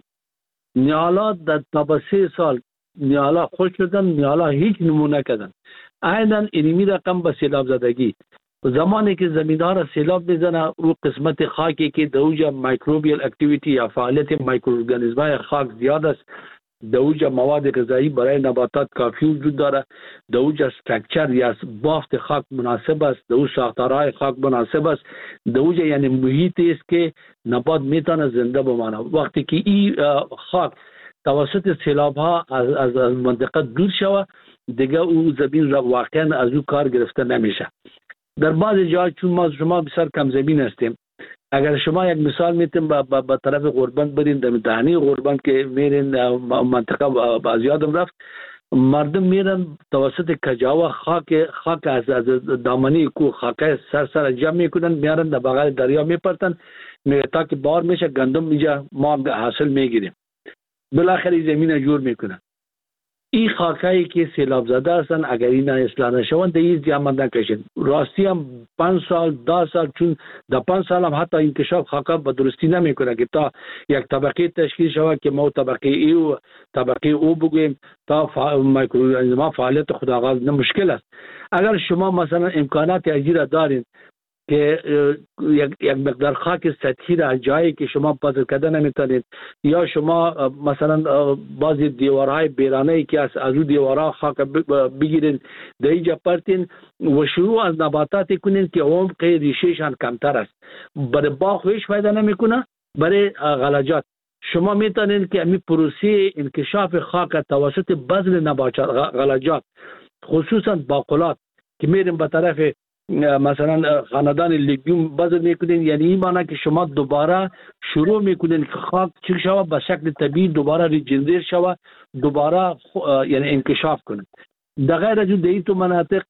نیالات در تا سه سال نیالا خوش شدن، نیالا هیچ نمونه کردن. عیناً اینمی رقم به سیلاب زدگی. زمانی که زمیندار را سیلاب میزنه او قسمت خاکی که دوجا مایکروبیل اکتیویتی یا فعالیت مایکروارگانیسم‌های خاک زیاد است، دوجا مواد غذایی برای نباتات کافی وجود داره، دوجا استراکچر یا بافت خاک مناسب است، دو ساختارهای خاک مناسب است، دوجا یعنی محیطی است که نبات میتونه زنده بمانه. وقتی که این خاک توسط سیلاب ها از, از, از منطقه دور شوه دیگه او زمین را واقعا از او کار گرفته نمیشه. در بعض جای چون ما شما بسیار کم زمین هستیم، اگر شما یک مثال میتیم با, با, با طرف غربند برین، در دهنی غربند که میرین منطقه باز یادم رفت، مردم میرن توسط کجاوه خاک خاک از, از دامنی کو خاک سر سر جمع میکنن، میارن در بغل دریا میپرتن تا که بار میشه گندم میجا ما حاصل میگیریم. بالاخره زمین جور میکنن. این خاکایی که سیلاب زده هستن اگر اینا اصلاح نشون دیگه زحمت نکشن. راستی هم پنج سال ده سال چون در پنج سال هم حتی انکشاف خاکا به درستی نمیکنه که تا یک طبقه تشکیل شود که ما طبقه ای و طبقه او بگویم تا فا... مایکروارگانیسم‌ها فعالیت خود آغاز مشکل است. اگر شما مثلا امکانات اجرا دارین که یک, یک مقدار خاک سطحی را جایی که شما پازل کرده نمیتونید یا شما مثلا بعضی دیوارهای بیرانه‌ای که از از دیوارها خاک بگیرید در اینجا پرتین و شروع از نباتاتی کنید که عمق ریشهشان کمتر است. برای باغ هیچ فایده نمیکنه، برای غلجات شما میتونید که این پروسه انکشاف خاک توسط بذر نباتات غلجات خصوصا باقلات که میریم به طرف مثلا خاندان لیگیوم بذر میکنین، یعنی این معنی که شما دوباره شروع میکنین که خاک چی شوه به شکل طبیعی دوباره ریجنریت شوه، دوباره یعنی انکشاف کنه. در غیر از این تو مناطق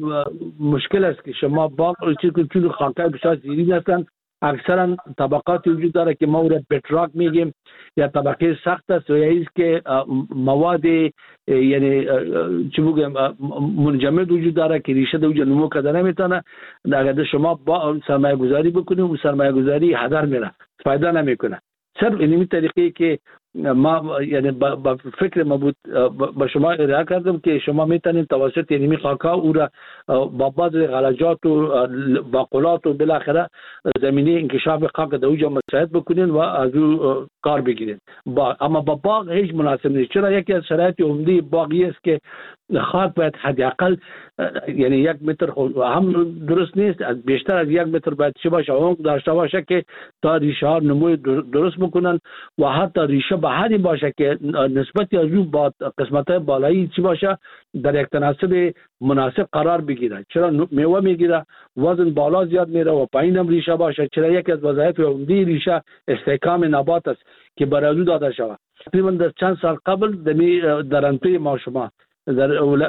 مشکل است که شما باغ چون خاکای بسیار زیرین هستند، اکثرا طبقات وجود داره که ما او را بتراک میگیم یا طبقه سخت است و یا که مواد یعنی چی بگم منجمد وجود داره که ریشه دوجا نمو کرده نمیتونه. اگر شما با سرمایه گذاری بکنیم و سرمایه گذاری هدر میره، فایده نمیکنه. صرف اینمی طریقی که ما یعنی با فکر ما بود با شما ارائه کردم که شما میتونید توسط اینمی خاکا او را با بعض غلجات و باقلات و بالاخره زمینی انکشاف خاک در اوجا مساعد بکنین و از او کار بگیرین. با اما با باغ هیچ مناسب نیست، چرا یکی از شرایط عمده باغی است که خاک باید حداقل یعنی یک متر هم درست نیست، بیشتر از یک متر باید چه باشه عمق داشته باشه که تا ریشه ها نمو درست بکنن و حتی ریشه به حدی باشه که نسبت از او با قسمت های بالایی چی باشه در یک تناسب مناسب قرار بگیره. چرا میوه میگیره وزن بالا زیاد میره و پایین هم ریشه باشه، چرا یکی از وظایف عمده ریشه استحکام نبات است که برای او داده شود. تقریبا در چند سال قبل در انتوی ما شما در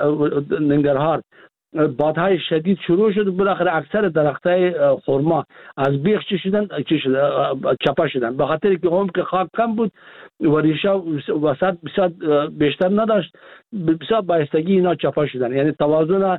ننگرهار بادهای شدید شروع شد و بالاخره اکثر درختای خرما از بیخ چی شدن چی شدن چپا شدن به خاطر که عمق خاک کم بود و ریشه وسط بسیار بیشتر نداشت، بسیار بایستگی اینا چپا شدن، یعنی توازن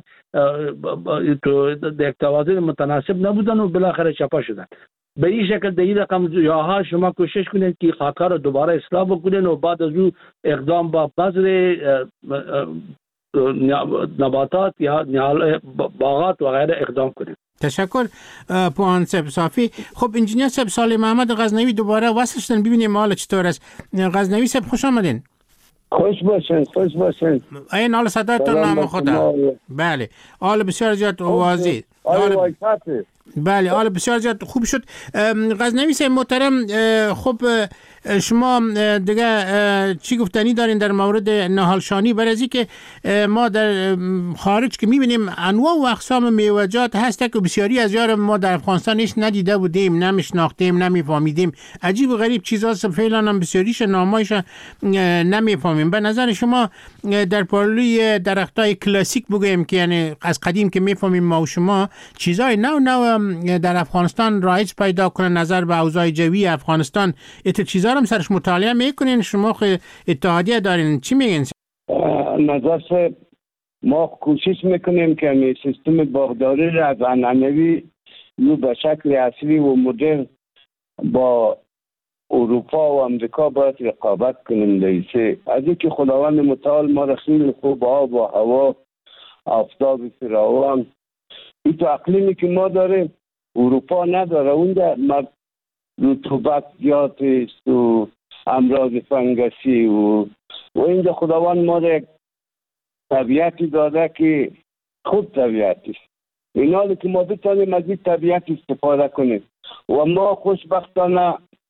تو یک توازن متناسب نبودن و بالاخره چپا شدن. به این شکل در این رقم جاها شما کوشش کنید که خاکا رو دوباره اصلاح بکنید و بعد از او اقدام با بذر نباتات یا باغات و غیره اقدام کنیم. تشکر پوهان صاحب صافی. خب انجینیر صاحب صالح محمد غزنوی دوباره وصل شدن، ببینیم حال چطور است. غزنوی صاحب خوش آمدین. خوش باشین خوش باشین. این حال صداتون نام خدا. بله حال بسیار زیاد واضح. حال بله حال بسیار زیاد خوب شد. غزنوی صاحب محترم، خب شما دیگه چی گفتنی دارین در مورد نهالشانی؟ برای از که ما در خارج که میبینیم انواع و اقسام میوه‌جات هست که بسیاری از یار ما در افغانستان هیچ ندیده بودیم، نمیشناختیم، نمیفهمیدیم. عجیب و غریب چیزاست، فعلا هم بسیاریش نامایش نمیفهمیم. به نظر شما در پالوی درختای کلاسیک بگویم که یعنی از قدیم که میفهمیم ما و شما، چیزای نو نو در افغانستان رایج پیدا کنه نظر به اوضاع جوی افغانستان، ایت چیزا هم سرش مطالعه میکنین؟ شما خیلی اتحادیه دارین، چی میگین؟ نظر سے ما کوشش میکنیم که می سیستم باغداری را از عنعنوی رو به شکل اصلی و مدرن با اروپا و امریکا باید رقابت کنیم. دیسه از اینکه خداوند متعال ما را خیلی خوب آب و هوا، آفتاب فراوان، این تو اقلیمی که ما داریم اروپا نداره. اونجا رطوبت زیاد است و امراض فنگسی و و اینجا خداوند ما را طبیعتی داده که خوب طبیعتی است. این حالی که ما بتانیم از این طبیعت استفاده کنیم. و ما خوشبختانه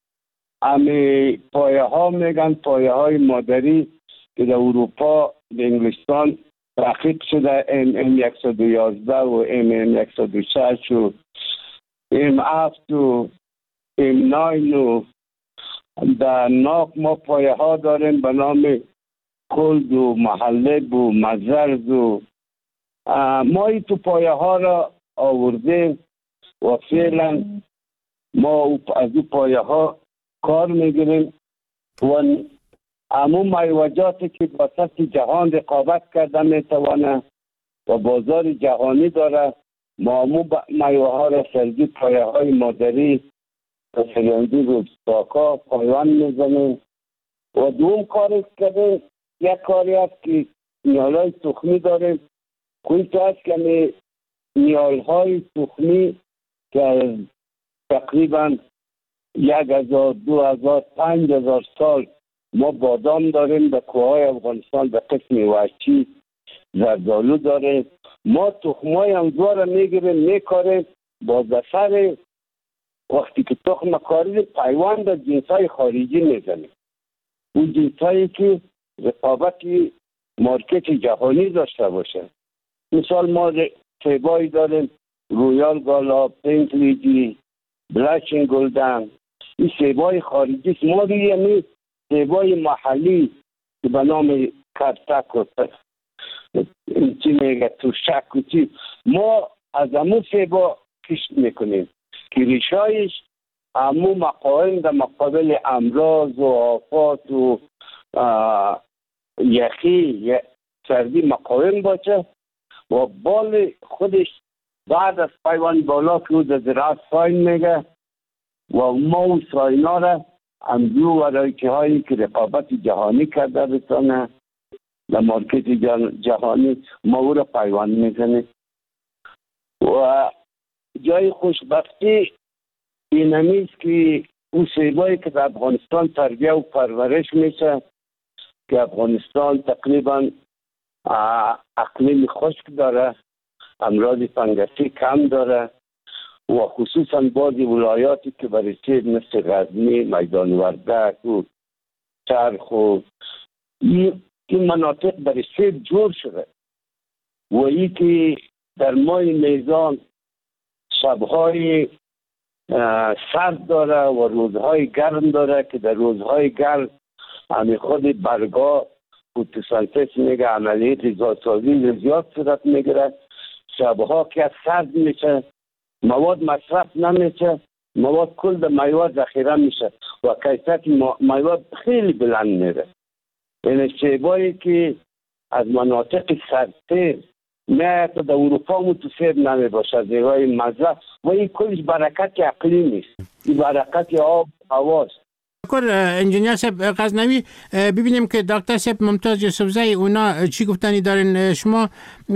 امی پایه ها میگن پایه های مادری که در اروپا در انگلستان تحقیق شده، ام ام صد و یازده و ام ام صد و شش و ام هفت و ام نه و در ناک ما پایه ها داریم به نام کلد و محلب و مزرز و ما ای تو پایه ها را آوردیم و فعلا ما از این پایه ها کار میگیریم و عموم میوه‌جاتی که با سطح جهان رقابت کرده میتوانه و بازار جهانی داره، ما عموم میوه ها را سرگی پایه های مادری سریاندی رو ساکا پایوان میزنیم. و دوم کاری کردیم، یک کاری هست که نیال های تخمی داریم. کوی تو هست که نیال های تخمی که تقریبا یک هزار دو هزار پنج هزار سال ما بادام داریم در کوههای افغانستان به قسم وحشی، زردالو داریم. ما تخمای انزوار میگیریم میکاریم با دسر وقتی که تخم کاری پیوند در جنسای خارجی میزنیم، اون جنسایی که رقابتی مارکت جهانی داشته باشه. مثال ما سیبایی داریم رویال گالا، پینک لیدی، بلاشین گلدن، این سیبای خارجی است. ما دیگه یعنی سیبای محلی که به نام کرتک و چی میگه توشک و چی، ما از همون سیبا کشت میکنیم که ریشایش همون مقاوم در مقابل امراض و آفات و یخی سردی مقاوم باشه و بال خودش بعد از پیوان بالا که او در زراعت ساین میگه و ما او ساینا را امدو و رایکه هایی که رقابت جهانی کرده بتانه در مارکت جهانی ما او را پیوان میزنه. و جای خوشبختی این همیست که او سیبایی که در افغانستان تربیه و پرورش میشه که افغانستان تقریبا اقلیم خشک داره، امراض فنگسی کم داره و خصوصا بعضی ولایاتی که برای سیب مثل غزنی، میدان وردک و چرخ و این مناطق برای سیب جور شده و ای که در ماه میزان شبهای سرد داره و روزهای گرم داره که در روزهای گرم همی خود برگا فوتوسنتز میگه عملیات غذاسازی زیاد صورت میگیره. شبها که سرد میشه مواد مصرف نمیشه، مواد کل در میوه ذخیره میشه و کیفیت میوه خیلی بلند میره. این سیبایی که از مناطق سردتر نه تا در اروپا متصیب نمی باشه زیبای مزه و این کلش برکت اقلیمی است، این برکت آب هواست. انجینیر صاحب غزنوی، ببینیم که دکتر صاحب ممتاز یوسفزئی اونا چی گفتنی دارین. شما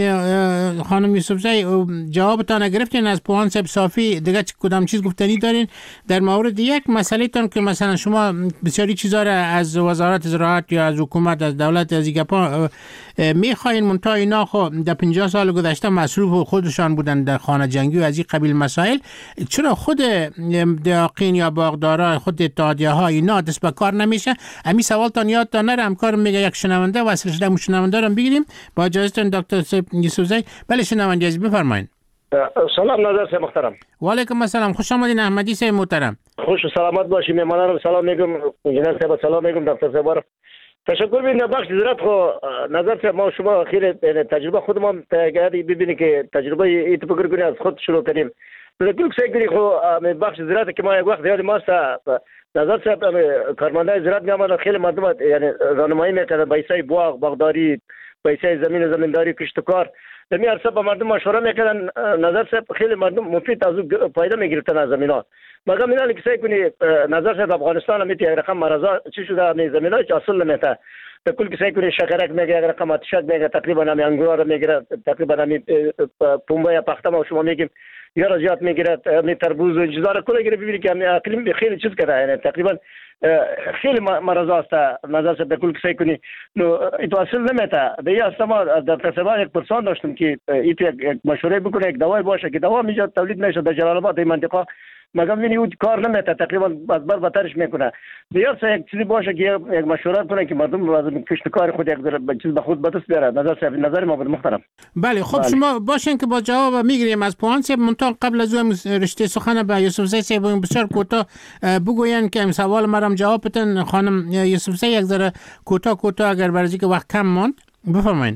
خانم یوسفزئی جوابتان گرفتین از پوهان صاحب صافی، دیگه کدام چیز گفتنی دارین در مورد یک مسئله تان که مثلا شما بسیاری چیزا را از وزارت زراعت یا از حکومت از دولت از ایگپا میخواین، منتها اینا خب در پنجاه سال گذشته مصروف خودشان بودن در خانه جنگی و از این قبیل مسائل. چرا خود دهاقین یا باغدارا، خود اتحادیه ها اینا دست به کار نمیشه؟ همین سوالتان یادتان نره. همکار میگه یک شنونده وصل شده، شنونده رو بگیریم با اجازهتون دکتر صاحب یوسفزئی. بله شنونده عزیز بفرمایید. سلام نظر صاحب محترم. و علیکم السلام، خوش آمدین احمدی صاحب محترم. خوش و سلامت باشید. میهمانانم سلام میگم، انجینیر صاحب سلام میگم، دکتر صاحب تشکر. ببین بخش زراعت خو نظر صاحب ما شما خیلی تجربه خودمان تگری ببینید که تجربه ایت بگیریم از خود شروع کنیم. لکه سیگری خو بخش زراعت که ما یک وقت یاد ماست نظر صاحب کارمندای زراعت میامدن خیلی مردم یعنی راهنمایی میکردن بایسای باغ باغداری، بایسای زمین زمینداری، کشتکار. در می عرصه با مردم مشوره میکردن. نظر صاحب خیلی مردم مفید از فایده میگرفتن از زمینا. مگر میگن که سعی کنی نظر صاحب افغانستان هم یک رقم مرزا چی شده می زمینای که اصل نمیته. در کل که سعی کنی شکرک میگه یک رقم آتشک میگه، تقریبا هم انگور میگیره، تقریبا هم پنبه یا پخته ما شما میگیم یا رجات میگیره، می تربوز و جزار کل گیره ببینید که اقلیم خیلی چیز کرده، یعنی تقریبا خیلی مرزا است. نظر صاحب در کل که سعی کنی نو ایتو اصل نمیته. دیگه اصلا ما در تصویر یک پرسان داشتم که ایتو یک مشوره بکنه، یک دوای باشه که دوا میشه تولید میشه در جلال آباد این منطقه، مگر ببینی اون کار نمیته، تقریبا از بر بدترش میکنه. دیگه یک چیزی باشه که یک مشوره کنه که مردم از کشتکار خود یک چیز به خود بدست بیاره. نظر صاحب نظر ما بود محترم. بله خب بله. شما باشین که با جواب میگیریم از پوهان صاحب. منتها قبل از اون رشته سخن به یوسفزئی صاحب بسیار کوتاه بگوین که این سوال مرام جواب بدن. خانم یوسفزئی یک ذره کوتاه کوتاه اگر برای که وقت کم ماند بفرمایید.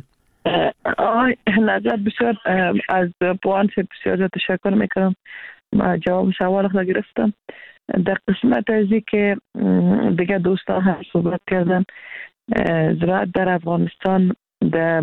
آقای نظر بسیار از پوهان صاحب بسیار تشکر میکنم. ما جواب سوال خود گرفتم. در قسمت ازی که دیگه دوستان هم صحبت کردن، زراعت در افغانستان در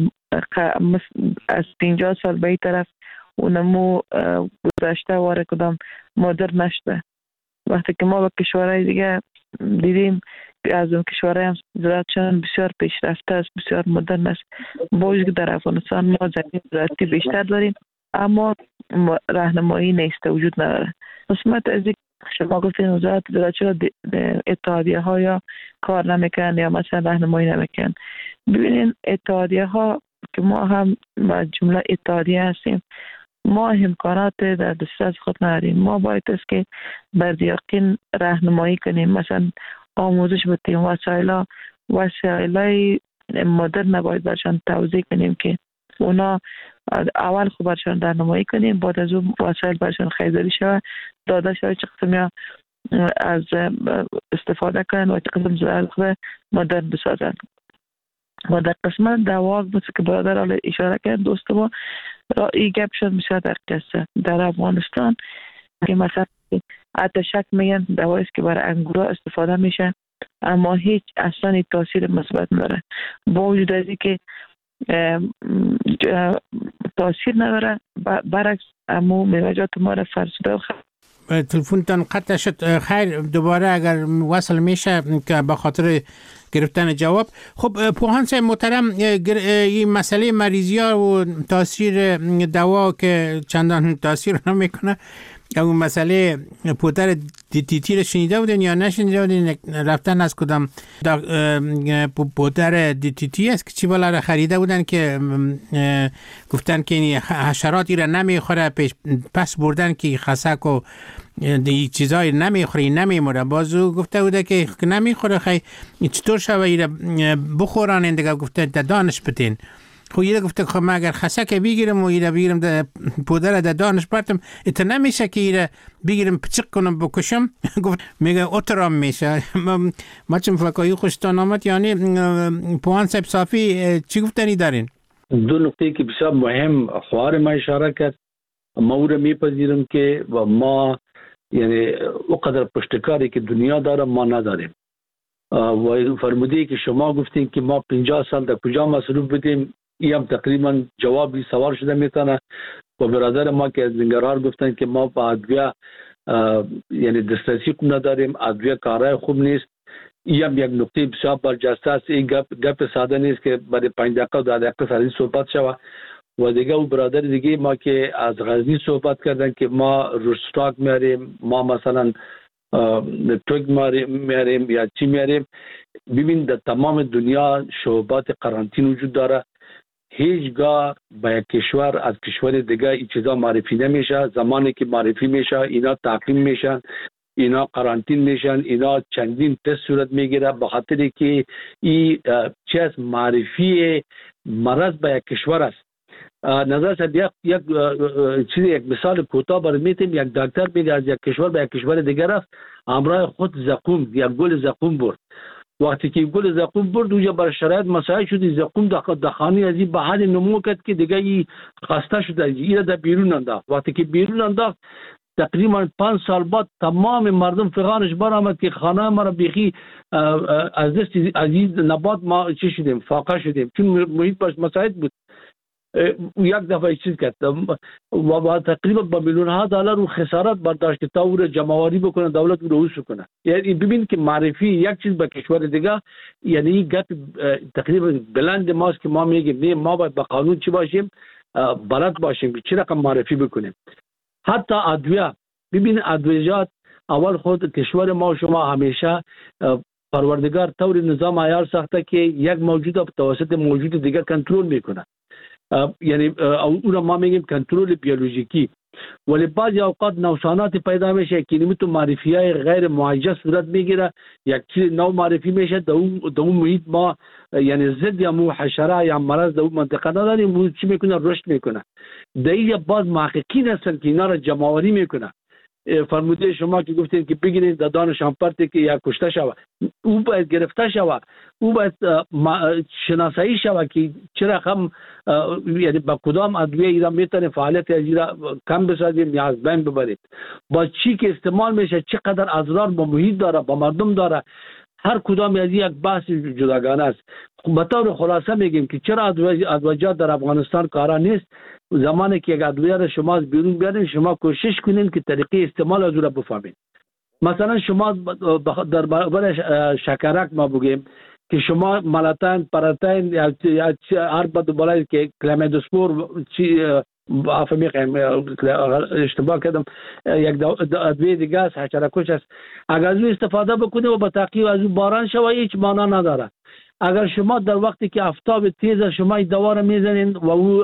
از پنجاه سال به این طرف اونمو گذشته واره کدام مدرن نشده. وقتی که ما با کشورهای دیگه دیدیم از اون کشورهای هم زراعتشان بسیار پیشرفته است، بسیار مدرن است. با وجود که در افغانستان ما زمین زراعتی بیشتر داریم اما راهنمایی نیست، وجود نداره. قسمت از شما گفتین وزارت زراعت چرا اتحادیه ها یا کار نمیکنن یا مثلا راهنمایی نمیکنن. ببینین اتحادیه ها که ما هم جمله اتحادیه هستیم، ما امکانات در دسترس خود نداریم. ما باید است که بر دیاقین راهنمایی کنیم، مثلا آموزش بدیم، وسایل وسایل مدرن نباید برشان توضیح کنیم که اونا اول خوب برشان راهنمایی کنیم، بعد از اون وسایل برشان خریداری شود، داده شود چه قسمی از استفاده کنن و چه قسم زراعت خود مدرن بسازن. و در قسمت دوا مثل که برادر حالا اشاره کرد دوست ما این گپ شد بسیار دقیق است. در افغانستان که مثلا آتشک میگن دوایی است که برای انگورا استفاده میشه اما هیچ اصلا تاثیر مثبت نداره. با وجود از اینکه تاثیر نداره برعکس اما میوه‌جات ما را فرسوده و تلفنتان قطع شد. خیر دوباره اگر وصل میشه که به خاطر گرفتن جواب. خب پوهان صاحب محترم، این مسئله مریضی‌ها و تاثیر دوا که چندان تاثیر نمیکنه، اون مسئله پودر دی تی تی رو شنیده بودین یا نشنیده بودین؟ رفتن از کدام پودر دی تی تی است که چی بالا رو خریده بودن که گفتن که این حشراتی رو نمیخوره، پس بردن که خسک و دی چیزایی نمیخوره، نمیموره. بازو گفته بوده که نمیخوره، خیلی چطور شوه بخوران این دیگه گفته دانش بتین. خو یه گفته خب من اگر خسک بگیرم و ایره بگیرم ده پودر ده دانش پرتم ات نمیشه که ایره بگیرم پچق کنم بکشم. گفت میگه اترام میشه. ما چون فکایی خوشتان آمد. یعنی پوهان صاحب صافی چی گفتنی دارین؟ دو نقطه که بسیار مهم خواهر ما اشاره کرد، ما او را میپذیرم که و ما یعنی اقدر پشتکاری که دنیا داره ما نداریم. و فرمودی که شما گفتین که ما پنجاه سال در کجا مصروف بودیم، این هم تقریبا جوابی سوال شده میتونه. و برادر ما که از زنگرار گفتن که ما با ادویه یعنی دسترسی خوب نداریم، ادویه کارای خوب نیست. این یک نکته بسیار برجسته است. این گپ گپ ساده نیست که برای پنج دقیقه و ده دقیقه سری صحبت شود. و دیگه او برادر دیگه ما که از غزنی صحبت کردن که ما روستاک میاریم، ما مثلا توگ میاریم یا چی میاریم. ببین در تمام دنیا شعبات قرنطین وجود داره. هیچگاه به یک کشور از کشور دیگه این چیزا معرفی نمیشه. زمانی که معرفی میشه اینا تعقیم میشن، اینا قرنطین میشن، اینا چندین تست صورت میگیره به خاطر که این چیز معرفی مرض به یک کشور است. نظر شد یک یک چیز یک مثال کوتاه برای میتیم. یک دکتر میگه از یک کشور به یک کشور دیگر رفت، همراه خود زقوم، یک گل زقوم برد. وقتی که گل زقوم برد اونجا بر شرایط مساعد شد، زقوم دخانی از این به حد نمو کرد که دیگه این خسته شد، این در بیرون انداخت. وقتی که بیرون انداخت تقریبا پنج سال بعد تمام مردم فغانش برآمد که خانه ما را بیخی از دست عزیز نبات ما چی شدیم، فاقه شدیم، چون محیط باش مساعد بود. یک دفعه چیز کرد و تقریبا با میلیون ها دلار و خسارت برداشت که تا او را جمع‌آوری بکنه، دولت او را حوض کنه. یعنی ببین که معرفی یک چیز به کشور دیگه، یعنی گپ تقریبا بلند ماست که ما میگیم نه ما باید با قانون چی باشیم، بلد باشیم که چه رقم معرفی بکنیم. حتی ادویه، ببین ادویجات اول خود کشور ما شما همیشه پروردگار طور نظام عیار ساخته که یک موجود توسط موجود دیگر کنترل میکنه. یعنی اون ما میگیم کنترل بیولوژیکی. ولی بعضی اوقات نوسانات پیدا میشه که نمیتون معرفی های غیر معجز صورت میگیره، یک چیز نو معرفی میشه در اون محیط ما یعنی ضد یا مو حشره یا مرض در اون منطقه نداریم، اون چی میکنه رشد میکنه. در اینجا بعض محققین هستن که اینا را جمع‌آوری میکنه. فرموده شما که گفتین که بگیرید در دان شامپرتی که یا کشته شود، او باید گرفته شود، او باید شناسایی شود که چه رقم یعنی با کدام ادویه ایرا میتونه فعالیت از ایرا کم بسازیم یا از بین ببرید، با چی که استعمال میشه، چقدر اضرار با محیط داره، با مردم داره. هر کدام از یک بحث جداگانه است. به طور خلاصه میگیم که چرا ادویجات در افغانستان کارا نیست. زمانی که یک ادویه را شما از بیرون بیارین، شما کوشش کنین که طریقه استعمال از او را بفهمین. مثلا شما در برابر شکرک ما بگیم که شما ملاتین، پاراتین یا هر بد بالای که کلامیدوسپور چی عفو میخوایم اشتباه کردم، یک ادویه دیگه است، حشره‌کش است. اگر از او استفاده بکنید و با تحقیق از او باران شود هیچ معنا نداره. اگر شما در وقتی که آفتاب تیز شما دوا را میزنین و او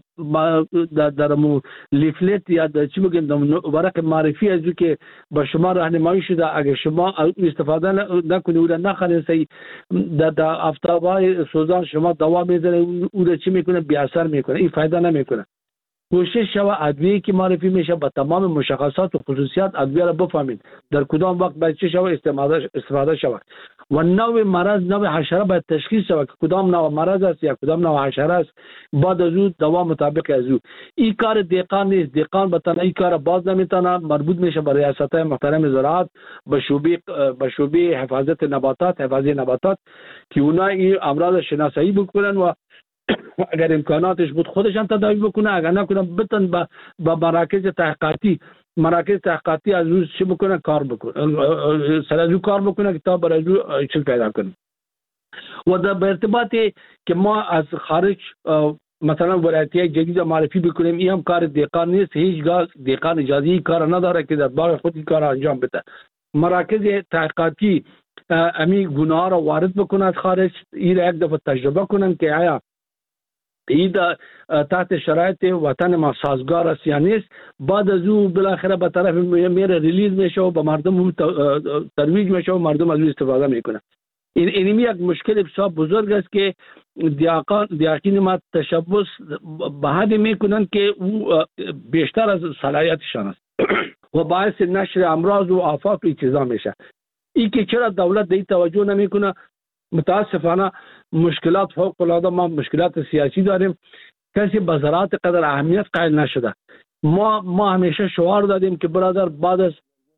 در در لیفلت یا در چی بگیم ورق معرفی از او که با شما راهنمایی شده، اگر شما استفاده نکنید او را نخرید در در آفتاب‌های سوزان شما دوا میزنید، او را چی میکنه؟ بی اثر میکنه، این فایده نمیکنه. کوشش شود ادویه که معرفی میشه با تمام مشخصات و خصوصیات ادویه را بفهمید، در کدام وقت باید چه شود استفاده استفاده شود و نوع مرض، نوع حشره باید تشخیص شود که کدام نوع مرض است یا کدام نوع حشره است، بعد از او دوا مطابق از او. این کار دهقان نیست. دهقان به تنهایی کار باز نمیتونه، مربوط میشه به ریاست‌های محترم زراعت، به شعبه به شعبه حفاظت نباتات، حفاظت نباتات که اونا این امراض شناسایی بکنن و اگر امکاناتش بود خودشان تداوی بکنه، اگر نکنه بتن با با مراکز تحقیقاتی مراکز تحقیقاتی از روز چی بکنه کار بکنه، سر از کار بکنه که تا برای رو چیز پیدا کنه. و در ارتباطی که ما از خارج مثلا ولایت‌های جدید معرفی بکنیم، این هم کار دهقان نیست. هیچگاه دهقان اجازه کار نداره که در باغ خود این کار انجام بده. مراکز تحقیقاتی امی گناه را وارد بکنه از خارج، این را یک دفعه تجربه کنن که آیا این تحت شرایط وطن ما سازگار است یا نیست. بعد از او بالاخره به طرف میره ریلیز میشه و به مردم ترویج میشه و مردم از او استفاده میکنه. این اینمی یک مشکل بسیار بزرگ است که دیاقان دیاقین ما تشبث به حد میکنن که او بیشتر از صلاحیتشان است و باعث نشر امراض و آفات و چیزا میشه. این که چرا دولت دیگه توجه نمیکنه؟ متاسفانه مشکلات فوق العاده، ما مشکلات سیاسی داریم، کسی به زراعت قدر اهمیت قائل نشده. ما ما همیشه شعار دادیم که برادر بعد از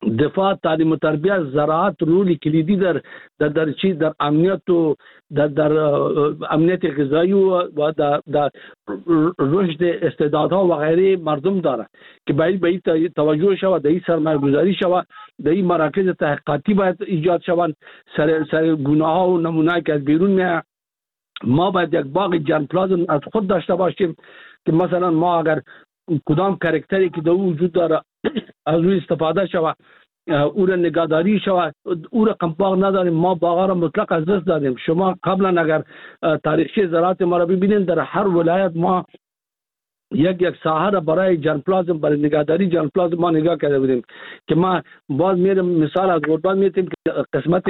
دفاع، تعلیم و تربیت، زراعت رولی کلیدی در در در چی در امنیت و در در امنیت غذایی و در در رشد استعدادها و غیره مردم داره که باید به این توجه شود، در این سرمایه گذاری شود، در این مراکز تحقیقاتی باید ایجاد شوند. سر سر گناه ها و نمونه‌ای که از بیرون میاد، ما باید یک باغ جان پلازم از خود داشته باشیم که مثلا ما اگر کدام کاراکتری که در وجود داره از او استفاده شود، او را نگهداری شود، او را باغ نداریم، ما باغ را مطلق از دست دادیم. شما قبلا اگر تاریخچه زراعت ما را ببینید، در هر ولایت ما یک یک ساحه را برای جان پلازم، برای نگهداری جان پلازم ما نگاه کرده بودیم که ما باز میرم مثال از غربان میتیم که قسمت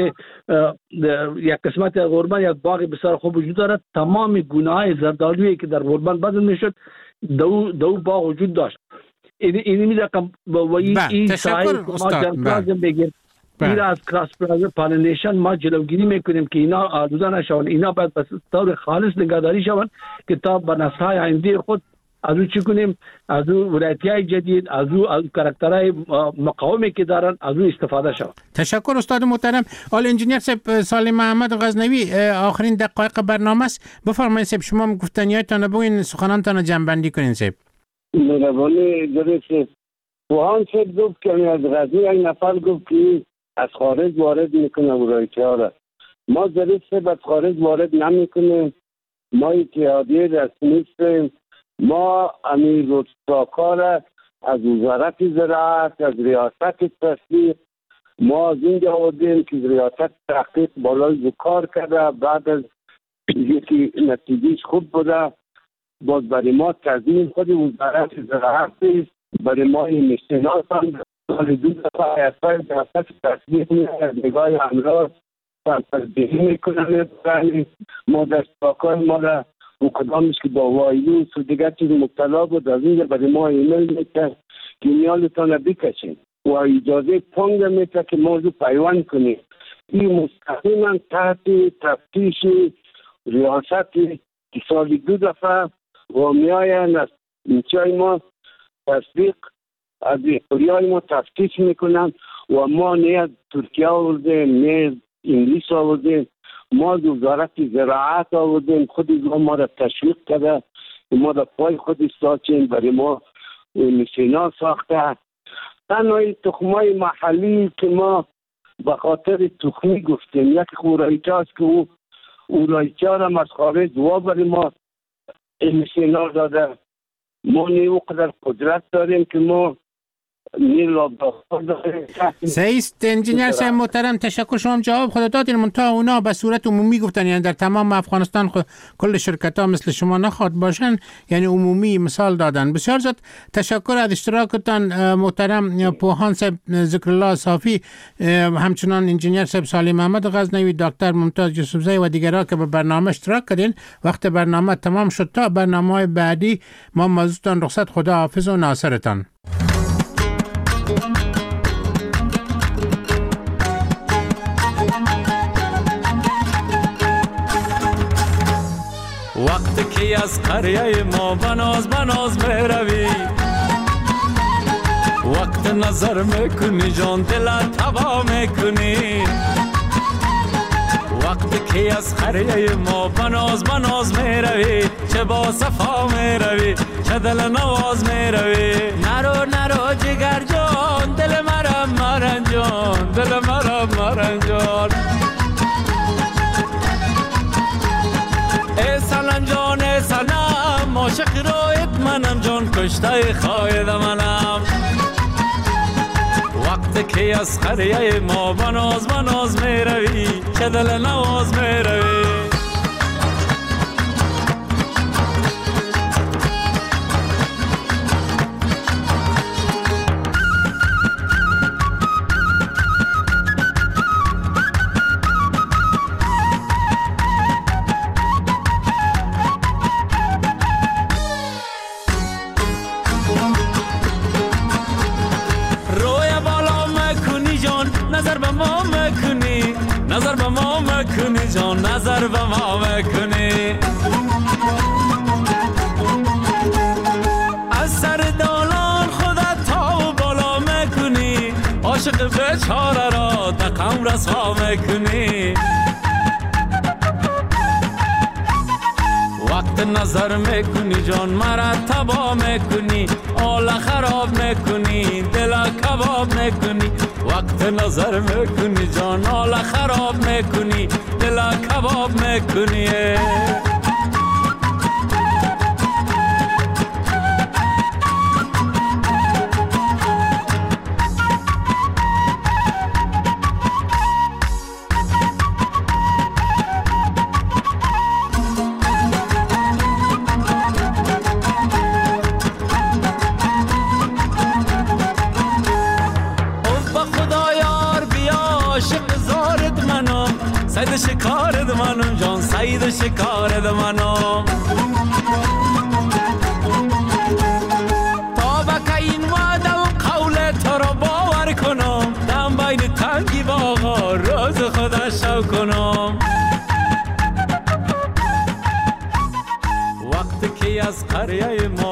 یک قسمت غربان یک باغ بسیار خوب وجود دارد، تمام گونه‌های زردآلویی که در غربان بدل میشد دو دو باغ وجود داشت. این این میده که با این ساحه ما جان پلازم بگیم این از کراس پالینیشن ما جلوگیری میکنیم که اینا آلوده نشون، اینا باید به طور خالص نگهداری شون که تا به نسل‌های آینده خود از او چی کنیم، از او ولایت‌های جدید، از او از کاراکترهای مقاومی که دارن از او استفاده شود. تشکر استاد محترم. آل انجینیر صاحب سالم محمد غزنوی، آخرین دقایق برنامه است، بفرمایید صاحب شما گفتنیاتتان بگوین، سخنانتان جمع‌بندی کنین صاحب. مهربانی درست. پوهان صاحب گفت که از غزنی یک نفر گفت که از خارج وارد میکنه ولایت‌ها را. ما درست از خارج وارد نمیکنیم، ما اتحادیه رسمی هستیم. ما امیر روستاکار از وزارت زراعت، از ریاست تصدیق ما از اینجا آوردیم که ریاست تحقیق بالای کار کرده، بعد از یکی نتیجهش خوب بوده باز برای ما تضمین خود وزارت زراعت است. برای ما این مشتناس هم سال دو دفعه اصلا ریاست تصدیق میاد نگاه امراض فرسردهی میکنن. ما دستاکار ما را و کدامش که با وایروس و دیگر چیز مبتلا بود از اینجا برای ما ایمیل میکرد که میالتان بکشیم و اجازه پانگ میکرد که موضوع پیوند کنیم. این مستقیما تحت تفتیش ریاست که سالی دو دفعه و میاین از اینچای ما تصدیق از های ما تفتیش میکنن و ما نه از ترکیه آوردیم نه انگلیس آوردیم، ما وزارت زراعت آوردیم، خود ما را تشویق کرده، ما را پای خود ساچین برای ما مشینا ساخته. تنهای تخمای محلی که ما به خاطر تخمی گفتیم، یک خورایچه است که او اورایچه را از خارج و برای ما مشینا داده. ما نیو قدر قدرت داریم که ما سیست انجینیر صاحب محترم، تشکر. شما جواب خود دادین، منتها اونا به صورت عمومی گفتن، یعنی در تمام افغانستان کل شرکت ها مثل شما نخواد باشن، یعنی عمومی مثال دادن. بسیار زیاد تشکر از اشتراکتان محترم پوهان صاحب ذکرالله صافی، همچنان انجینیر صاحب سالم محمد غزنوی، دکتر ممتاز یوسفزی و دیگرها که به برنامه اشتراک کردین. وقت برنامه تمام شد، تا برنامه بعدی ما موضوعتان رخصت، خدا حافظ و ناصرتان. وقتی که از قریه ما بناز بناز میروی، وقت نظر میکنی جان دلت تبا میکنی. وقتی که از قریه ما بناز بناز میروی، چه با صفا میروی چه دل نواز میروی. نرو نرو جگر جان دل مرم مرن جان، دل مرم مرن جان. ای سلام جان ای سلام، عاشق رویت منم جان، کشته خواهد منم. وقتی که از قریه ما بناز بناز میروی، چه دل نواز میروی. نظر به ما مکنی، نظر به ما مکنی جان، نظر به ما مکنی. از سر دالان خودت تا بالا مکنی، عاشق بیچاره را دقم رسوا میکنی وقت نظر میکنی جان مرا تبا میکنی آل خراب میکنی دل کباب میکنی وقت نظر میکنی جان آل خراب میکنی دل کباب میکنی سید شکارد منم جان سید شکارد منم تا بکه این وعده و قول تو را باور کنم دم بین تنگی باغا روز خدا شو کنم وقتی که از قریه ما